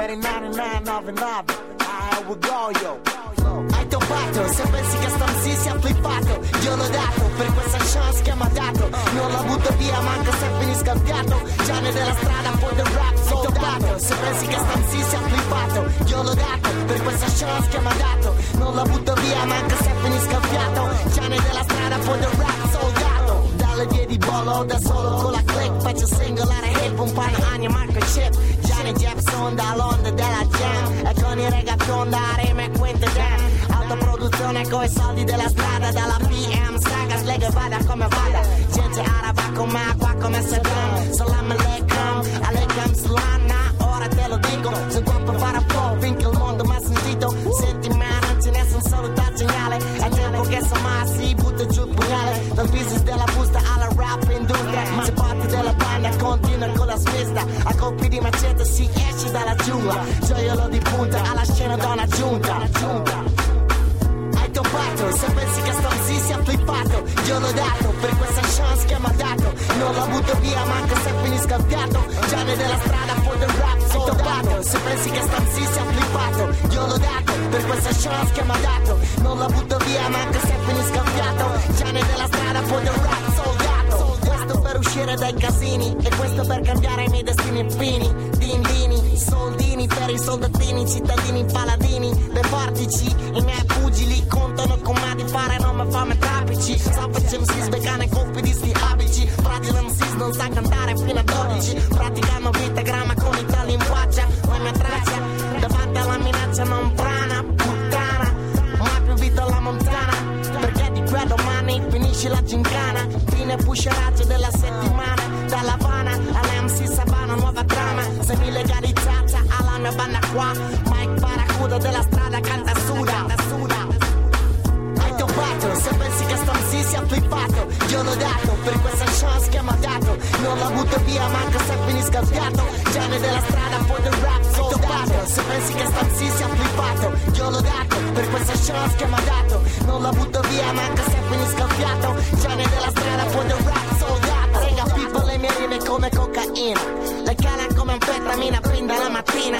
3999, I will go, yo. Hai toppato, se pensi che Stamsi sia flippato, io l'ho dato, per questa chance che mi ha dato, non la butto via, manca se finisca il piatto, Gianni della strada, poi del rap, hai toppato, se pensi che Stamsi sia flippato, io l'ho dato, per questa chance che mi ha dato, non la butto via, manca se finisca il piatto, Gianni della strada, poi del rap, soldato, dalle vie di bolo, da solo con la click, faccio singolare hip, un panno anni, Marco Chip, Gianni Jepson dall'onda della jam, e con i reggaeton da rima e quinte damn. Autoproduzione coi soldi della strada, dalla PM saga, slega vada come vada, gente araba come acqua come Saddam, salam alaikum salana, ora te lo dico, sono qua per fare po' finché il mondo mi ha sentito, settimana non ce n'è un salutato segnale, è tempo che si butta giù il pugnale, dal business della busta alla rap industria, se parte della banda continua con la smista, a colpi di macete si esce dalla giungla, gioiello di punta alla scena da una giunta. Toppato, se pensi che Stamsi sia flippato, io l'ho dato, per questa chance che mi ha dato, non la butto via, manca se finisca il piatto, Gianni della strada, poi del rap, soldato, se pensi che Stamsi sia flippato, io l'ho dato, per questa chance che mi ha dato, non la butto via, manca se finisca il piatto, Gianni della strada, poi del rap, soldato, questo per uscire dai casini, e questo per cambiare i miei destini fini, dindini, soldini, per i soldatini, cittadini, paladini, dei portici, i miei pugili, contano con me di fare, non mi fa me trapici, Savage MCs, beccane colpi di sti abici, frati MCs non sa cantare fino a 12, praticano vitagrama con i tali in faccia, la mia traccia, davanti alla minaccia non brana, puttana, mai più vita alla montana, perché di qua domani finisce la gincana, fine pusheraggio della settimana, dalla Havana all'MC Savana, nuova trama, semi-legalizzata alla mia banda qua, Mike Barracuda della strada canta suda. Hai toppato, se pensi che Stamsi sia flippato, io l'ho dato, per questa chance che mi ha dato, non la butto via, manca se finisca il piatto, Gianni della strada, poi del rap, soldato, se pensi che Stamsi sia flippato, io l'ho dato, per questa chance che mi ha dato, non la butto via, manca se finisca il piatto, Gianni della strada, poi del rap, soldato, rega, pippo le mie rime come cocaina, le cala come anfetamina, fin dalla mattina,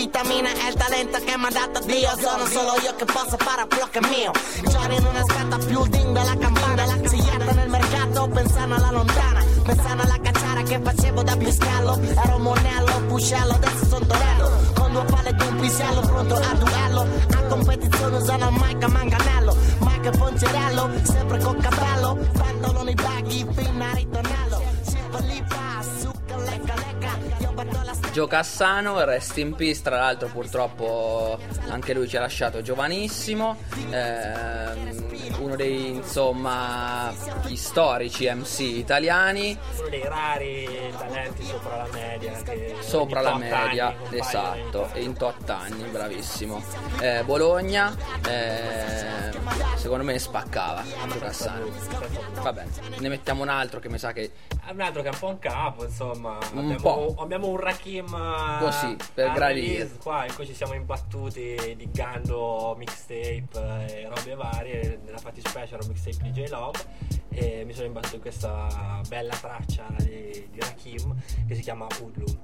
vitamina è il talento che mi ha dato Dio. Sono solo io che posso fare quello che è mio. Giorni non aspetta più il ding della campana. La ziglietta nel mercato pensando alla lontana. Pensando alla cacciara che facevo da piscallo. Ero monello, puscello, adesso sono torello. Con 2 palle di un pisello pronto a duello. A competizione usano Mike a manganello. Mike e Poncerello, sempre con cappello. Pantaloni baghi, fino a ritornello. Cipollipa, succa, lecca, lecca. Io batto la Joe Cassano, rest in peace, tra l'altro purtroppo anche lui ci ha lasciato giovanissimo, uno dei, insomma, gli storici MC italiani, Uno dei rari talenti sopra la media. Che sopra ogni la tot media, anni compaiono esatto, e in tot anni, bravissimo. Bologna, secondo me spaccava Joe Cassano. Va bene, ne mettiamo un altro che mi sa che Un altro che è un po' un capo, insomma. Un po'. Abbiamo un Rakim Così, per a gradire. release qua, in cui ci siamo imbattuti diggando mixtape e robe varie. Nella fattispecie era un mixtape di J-Love e mi sono imbattuto in questa bella traccia di Rakim che si chiama Hoodlum.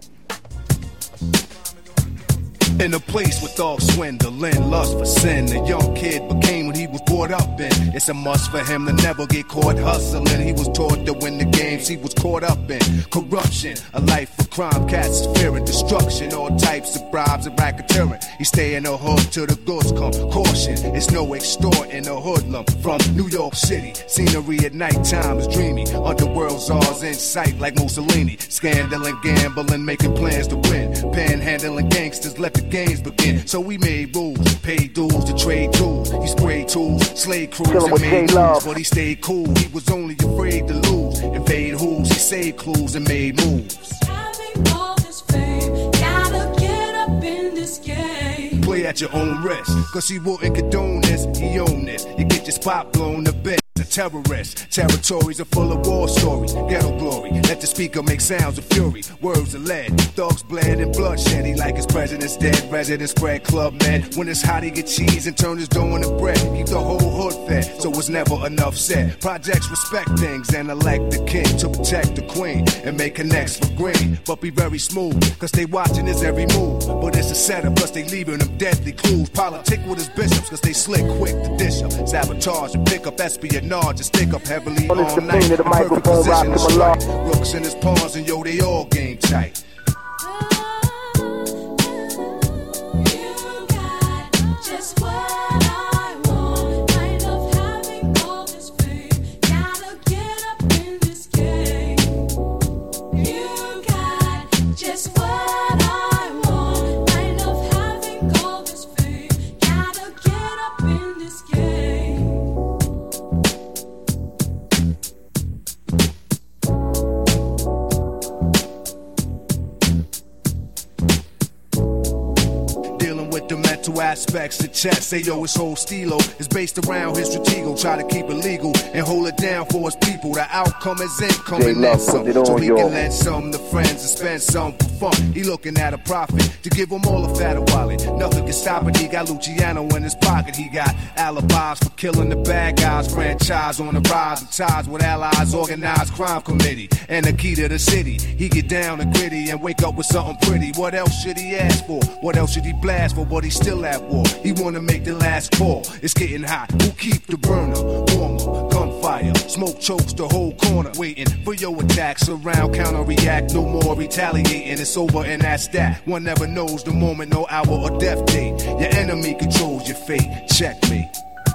In a place with all swindling, lust for sin, the young kid became what he was brought up in. It's a must for him to never get caught hustling. He was taught to win the games he was caught up in. Corruption, a life for crime, cats, fear and destruction. All types of bribes and racketeering. He stay in the hood till the goods come. Caution, it's no extorting a hoodlum from New York City. Scenery at nighttime is dreamy. Underworld czars in sight like Mussolini. Scandal and gambling, making plans to win. Panhandling gangsters, let the games begin. So we made rules, paid dues to trade tools. He sprayed tools, slayed crews and made moves. But he stayed cool, he was only afraid to lose. Invade who's, he saved clues and made moves. Having all this fame, gotta get up in this game. Play at your own risk, cause he wouldn't condone this, he owned this. You get your spot blown to bit. A terrorist, territories are full of war stories, ghetto glory. Let the speaker make sounds of fury, words of lead. Thugs bled and bloodshed. He like his president's dead. Residents spread club med. When it's hot, he get cheese and turn his dough into bread. Keep the whole hood fed, so it's never enough said. Projects respect things and elect the king to protect the queen and make connects for green. But be very smooth, cause they watching his every move. But it's a setup, plus they leaving them deadly clues. Politic with his bishops, cause they slick quick to dish up. Sabotage and pick up espionage. Just stick up heavily all night. The perfect position to strike. Rooks in his pawns and yo, they all game tight. Just what I want. I love having all this fame. Gotta get up in this game. You got just what I want. I love having all this fame. Gotta get up in this game. Mental aspects of chess. Say yo, his whole stilo is based around his stratego. Try to keep it legal and hold it down for his people. The outcome is income and then some. So he can lend some to friends and spend some for fun. He looking at a profit to give them all a fatter wallet. Nothing can stop it. He got Luciano in his pocket. He got alibis for killing the bad guys. Franchise on the rise and ties with allies. Organized crime committee and the key to the city. He get down and gritty and wake up with something pretty. What else should he ask for? What else should he blast for? But he's still at war. He wanna make the last call. It's getting hot. Who keep the burner warmer? Gunfire, smoke chokes the whole corner. Waiting for your attacks around. Counter react, no more retaliating. It's over and that's that. One never knows the moment, no hour or death date. Your enemy controls your fate. Checkmate.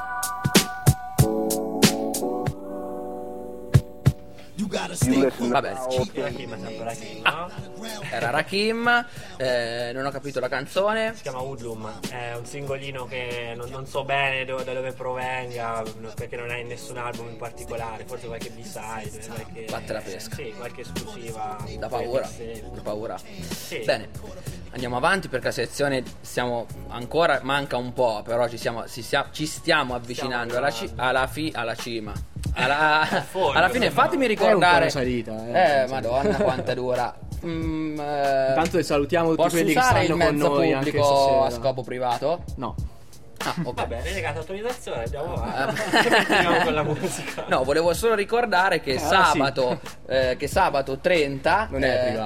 Vabbè, Rakim è sempre Rakim, no? era Rakim, non ho capito la canzone. Si chiama Hoodlum, è un singolino che non so bene da dove provenga, perché non è in nessun album in particolare, forse qualche B-side, qualche, Batte la pesca. sì, qualche esclusiva. Da paura, da paura. Bene, andiamo avanti perché la selezione stiamo ancora, manca un po', però ci stiamo avvicinando alla cima. Alla fine fatemi ricordare. Salita, Madonna, quanta dura. Intanto salutiamo tutti Posso quelli che usare stanno il mezzo con noi anche pubblico stasera. a scopo privato? No. Ah, ok. Va bene, legata autorizzazione, andiamo avanti. Continuiamo con la musica. No, volevo solo ricordare che sabato 30 non è privato.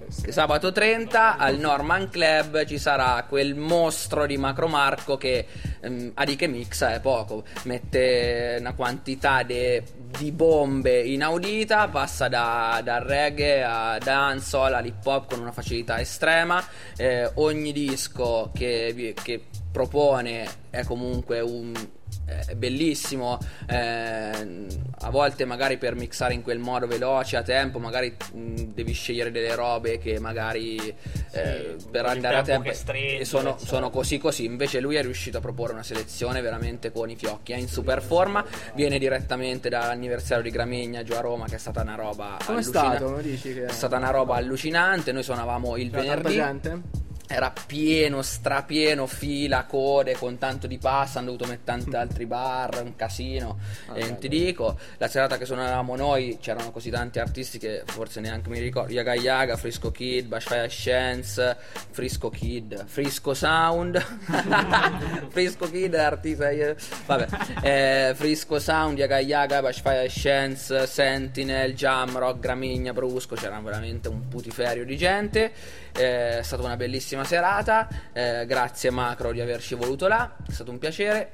che sabato 30 al Norman Club ci sarà quel mostro di Macro Marco che a di che mixa è poco, mette una quantità di bombe inaudita, passa dal reggae a dancehall all'hip hop con una facilità estrema. Ogni disco che propone è comunque è bellissimo, a volte magari per mixare in quel modo veloce a tempo magari devi scegliere delle robe che magari per andare a tempo sono così, invece lui è riuscito a proporre una selezione veramente con i fiocchi, è in super forma, viene direttamente dall'anniversario di Gramegna giù a Roma, che è stata una roba allucinante. È stata una roba allucinante. Noi suonavamo il venerdì, era pieno, strapieno, fila, code, con tanto di pasta, hanno dovuto mettere tanti altri bar, un casino. E non ti dico, la serata che suonavamo noi c'erano così tanti artisti che forse neanche mi ricordo. Yaga Yaga, Frisco Kid, Bashfire Chance, Frisco Sound Frisco Kid è artista, Frisco Sound, Yaga Yaga, Bashfire Chance, Sentinel, Jamrock, Gramigna, Brusco, c'era veramente un putiferio di gente. È stata una bellissima serata, grazie Macro di averci voluto là, è stato un piacere.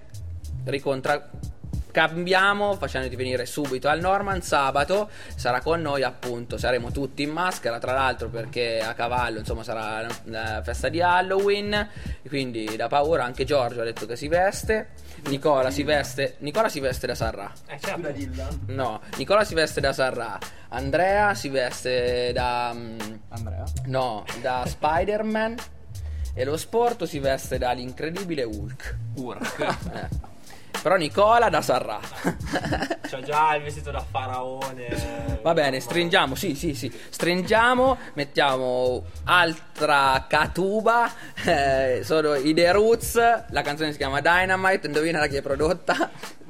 Cambiamo facendoti venire subito al Norman. Sabato sarà con noi, appunto, saremo tutti in maschera, tra l'altro perché a cavallo, insomma, sarà la festa di Halloween, quindi da paura. Anche Giorgio ha detto che si veste. Nicola si veste da Sarrà. No, Nicola si veste da Sarrà. Andrea si veste da da Spider-Man. E lo Sporto si veste dall'incredibile Hulk. Però Nicola da Sarrà. C'ho già il vestito da faraone. Va bene, stringiamo, sì. Stringiamo, mettiamo altra catuba. Sono i The Roots. La canzone si chiama Dynamite. Indovina da chi è prodotta?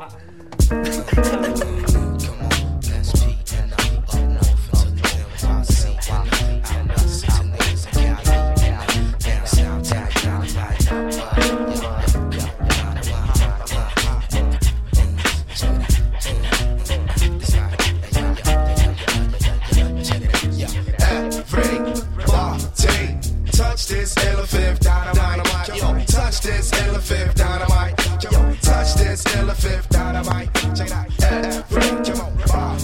Touch this elephant dynamite. Yo, touch this elephant dynamite. Yo, touch this elephant dynamite. Check it out. Come on,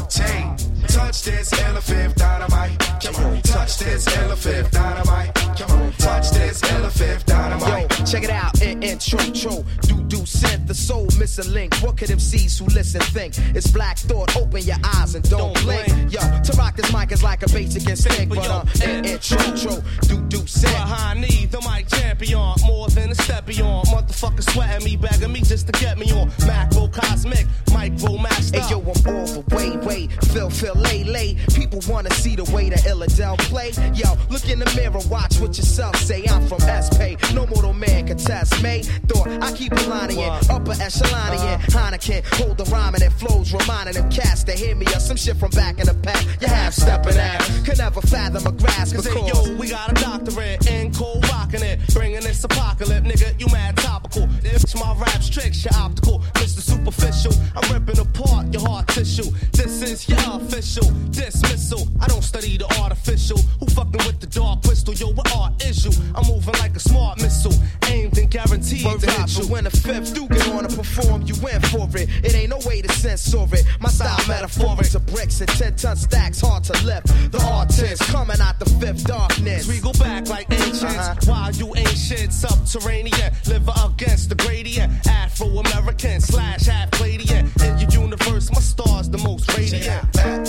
touch this elephant dynamite. Come on, touch this elephant dynamite. Come on, touch this elephant dynamite. Yo, check it out. Intro, do synth, the soul missing link. What could MCs who listen think? It's Black Thought. Open your eyes and don't blink. Yo, to rock this mic is like a basic instinct, but intro, do synth. Behind me, the mic champion, more than a step beyond. Motherfucker sweating me, begging me just to get me on. Macro cosmic, micro master. Hey yo, I'm all the way, Phil, lay. People wanna see the way that Illadel play. Yo, look in the mirror, watch what yourself say. I'm from S-Pay, no mortal man can test me. Thought I keep a line in, upper echelon in Heineken, hold the rhyming and flows, reminding them cats to hear me or some shit from back in the past. You half stepping ass, could never fathom a grasp. Cause hey yo, we got a doctorate in cold rocking it, bringing this apocalypse, nigga, you mad topical. It's my rap's tricks, you're optical, Mr. Superficial. I'm ripping apart your heart tissue. This is your official dismissal. I don't study the artificial. Who fucking with the dark crystal? Yo, what art is you? I'm moving like a smart missile, aimed and guaranteed to hit you. When the fifth do get on to perform, you win for it. It ain't no way to censor it. My style metaphoric to bricks and 10-ton stacks, hard to lift. The artist coming out the fifth darkness. We go back like ancients, while you ancient subterranean, live against the gradient. Afro-American / half Palladian. In your universe, my star's the most radiant.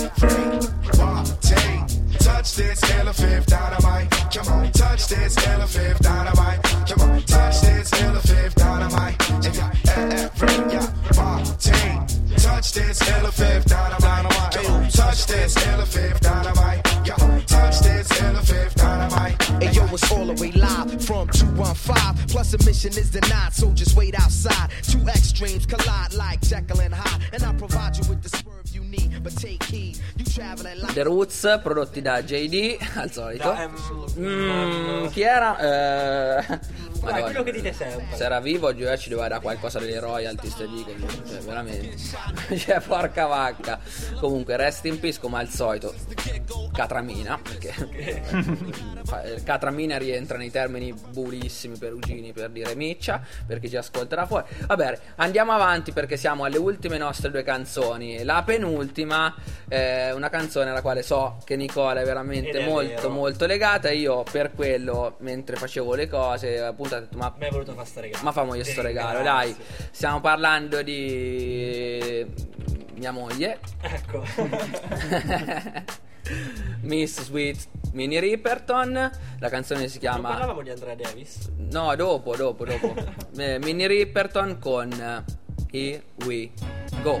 Touch this elephant dynamite. Come on, touch this elephant dynamite. Come on, touch this elephant dynamite. Touch this elephant dynamite. Touch this elephant dynamite. Touch this elephant dynamite. Hey yo, it's all the way live from 215. Plus admission is denied, so just wait outside. Two extremes collide like Jekyll and Hyde, and I provide you with the swerve you need. But take heed, you traveling like The Roots, prodotti da JD, al solito. Chi era? Madonna, quello che dite sempre. se era vivo Joe ci doveva dare qualcosa delle royalties, te dico, cioè, veramente. Cioè, porca vacca. Comunque, rest in peace come al solito Catramina, perché Catramina rientra nei termini burissimi perugini per dire miccia, per chi ci ascolta da fuori. Vabbè, andiamo avanti perché siamo alle ultime nostre due canzoni. La penultima è una canzone alla quale so che Nicola è veramente molto molto legata, e io per quello, mentre facevo le cose, appunto ho detto ma mi hai voluto fare sto regalo. Ma famogli sto regalo, dai. Stiamo parlando di mia moglie. Ecco. Miss Sweet Minnie Riperton. La canzone si chiama. Non parlavamo di Andrea Davis? No, dopo. Minnie Riperton con Here We Go.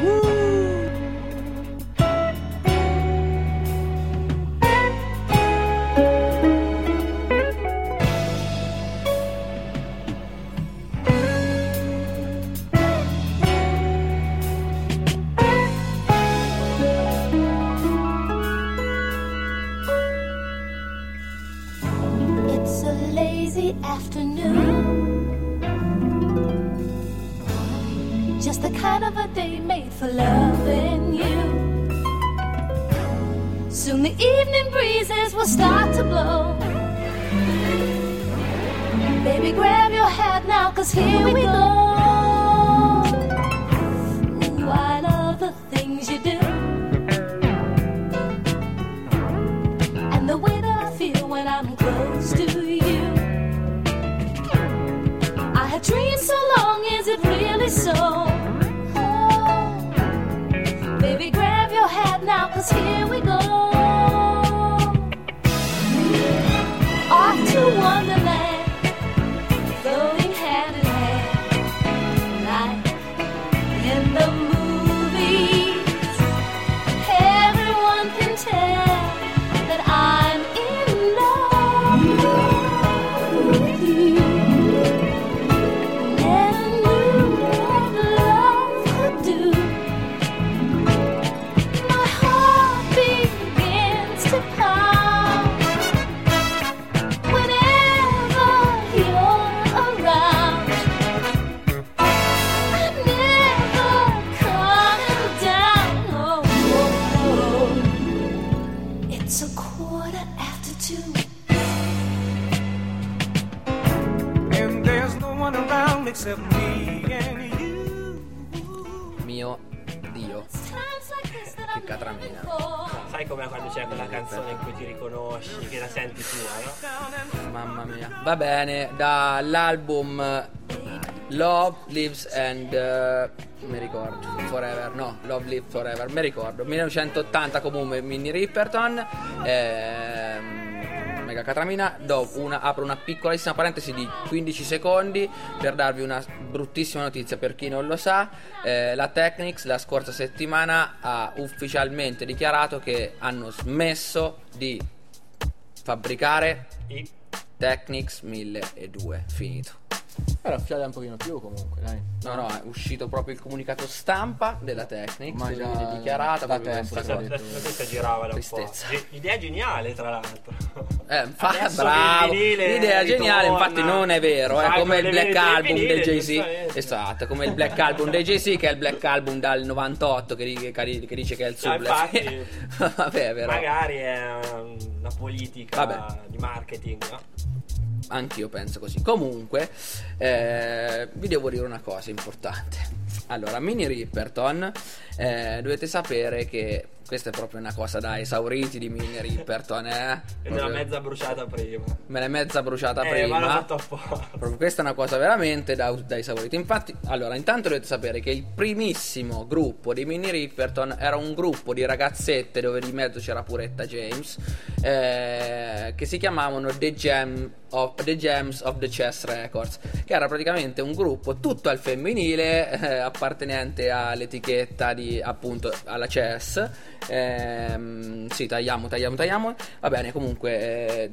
It's a lazy afternoon, just the kind of a day made for loving you. Soon the evening breezes will start to blow. Baby, grab your hat now, 'cause here we go. Ooh, I love the things you do, and the way that I feel when I'm close to you. I had dreamed so long, is it really so? Oh, baby, grab your hat now, 'cause here we go. Off to Wonderland, floating hand in hand, like in the movies. Everyone can tell that I'm in love with you. Never knew what love could do. My heart begins to pound whenever you're around. I'm never coming down. Oh, oh, oh. It's a 2:15. And there's no one around except me and you. Mio Dio, che catramina. Sai com'è quando c'è quella canzone in cui ti riconosci, che la senti tua, no? Mamma mia. Va bene, dall'album Love Lives and mi ricordo Forever, no, Love Lives Forever, mi ricordo 1980 comunque, Minnie Riperton, mega catramina. Apro una piccolissima parentesi di 15 secondi per darvi una bruttissima notizia per chi non lo sa. La Technics la scorsa settimana ha ufficialmente dichiarato che hanno smesso di fabbricare I Technics 1002, finito. Era fiale un pochino più comunque, dai. No, è uscito proprio il comunicato stampa della Technics, Ma già quindi dichiarata da proprio tempo, questa sì. cosa. Questa girava da un po'. Tristezza. Idea geniale, tra l'altro. Adesso Bravo, il vinile l'idea geniale, ritorna. infatti non è vero, è Sai, come il con le Black vendite del Album vinile, dei Jay-Z. giustamente. Esatto, come il Black Album dei Jay-Z, che è il Black Album dal 98 che dice che è il suo Black. Infatti, Vabbè, però magari è una politica Vabbè. di marketing, no? anch'io penso così. Comunque vi devo dire una cosa importante. Allora, Minnie Riperton, dovete sapere che questa è proprio una cosa da esauriti di Minnie Riperton, E della mezza bruciata prima. Me l'è mezza bruciata Ma prima. l'ho fatto apposta. Proprio questa è una cosa veramente da esauriti. Infatti, allora, intanto dovete sapere che il primissimo gruppo di Minnie Riperton era un gruppo di ragazzette dove di mezzo c'era pure Etta James, che si chiamavano The Gems of the Chess Records, che era praticamente un gruppo tutto al femminile, appartenente all'etichetta di, appunto, alla Chess. Sì, tagliamo. Va bene, comunque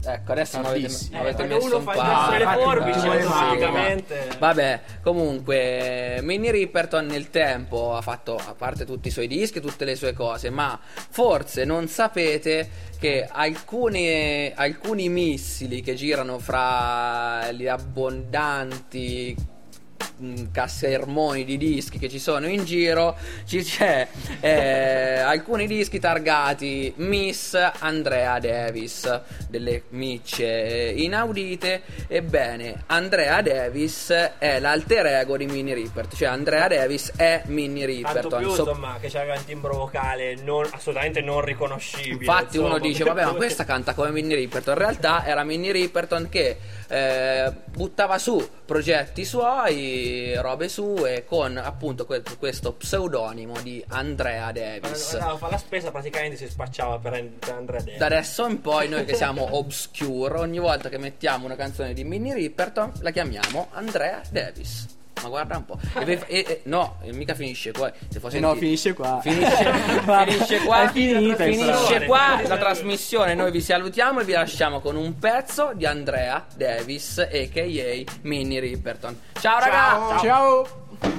Ecco, adesso mi avete quando messo uno un fa po'. le forbici Sì, automaticamente. Vabbè, comunque Minnie Riperton nel tempo ha fatto, a parte tutti i suoi dischi, tutte le sue cose, ma forse non sapete che alcuni missili che girano fra gli abbondanti cassermoni di dischi che ci sono in giro, c'è alcuni dischi targati Miss Andrea Davis, delle micce inaudite. Ebbene, Andrea Davis è l'alter ego di Minnie Riperton, cioè Andrea Davis è Minnie Riperton. Tanto più insomma che c'aveva un timbro vocale assolutamente non riconoscibile. Infatti insomma, uno dice vabbè, ma questa canta come Minnie Riperton. In realtà era Minnie Riperton che buttava su progetti suoi, robe sue, con appunto questo pseudonimo di Andrea Davis. Fa la spesa, praticamente si spacciava per Andrea Davis. Da adesso in poi noi che siamo obscure, ogni volta che mettiamo una canzone di Minnie Riperton la chiamiamo Andrea Davis. Ma guarda un po'. No, mica finisce qua. Se fosse no, finisce qua. Finisce qua. Finisce qua la trasmissione. Noi vi salutiamo e vi lasciamo con un pezzo di Andrea Davis, a.k.a. Minnie Riperton. Ciao ragazzi. Ciao.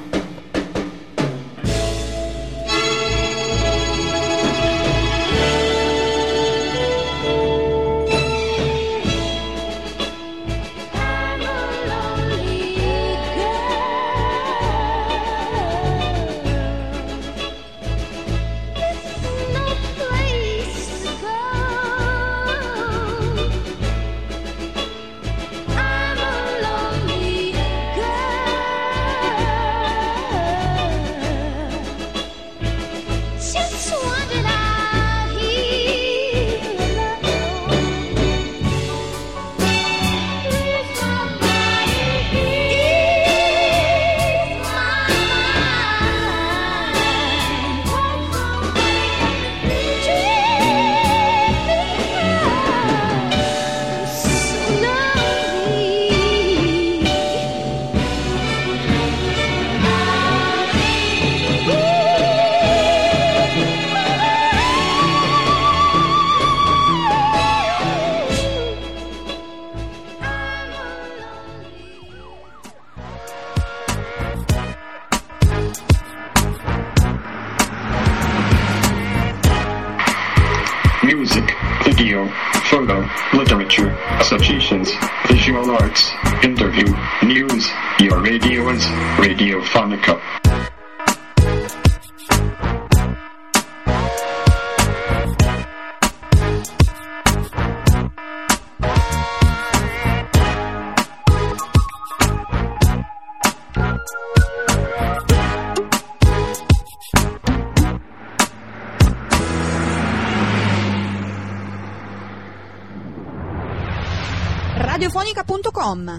video, photo, literature, associations, visual arts, interview, news. Your radio is Radiofonica. Radiofonica.com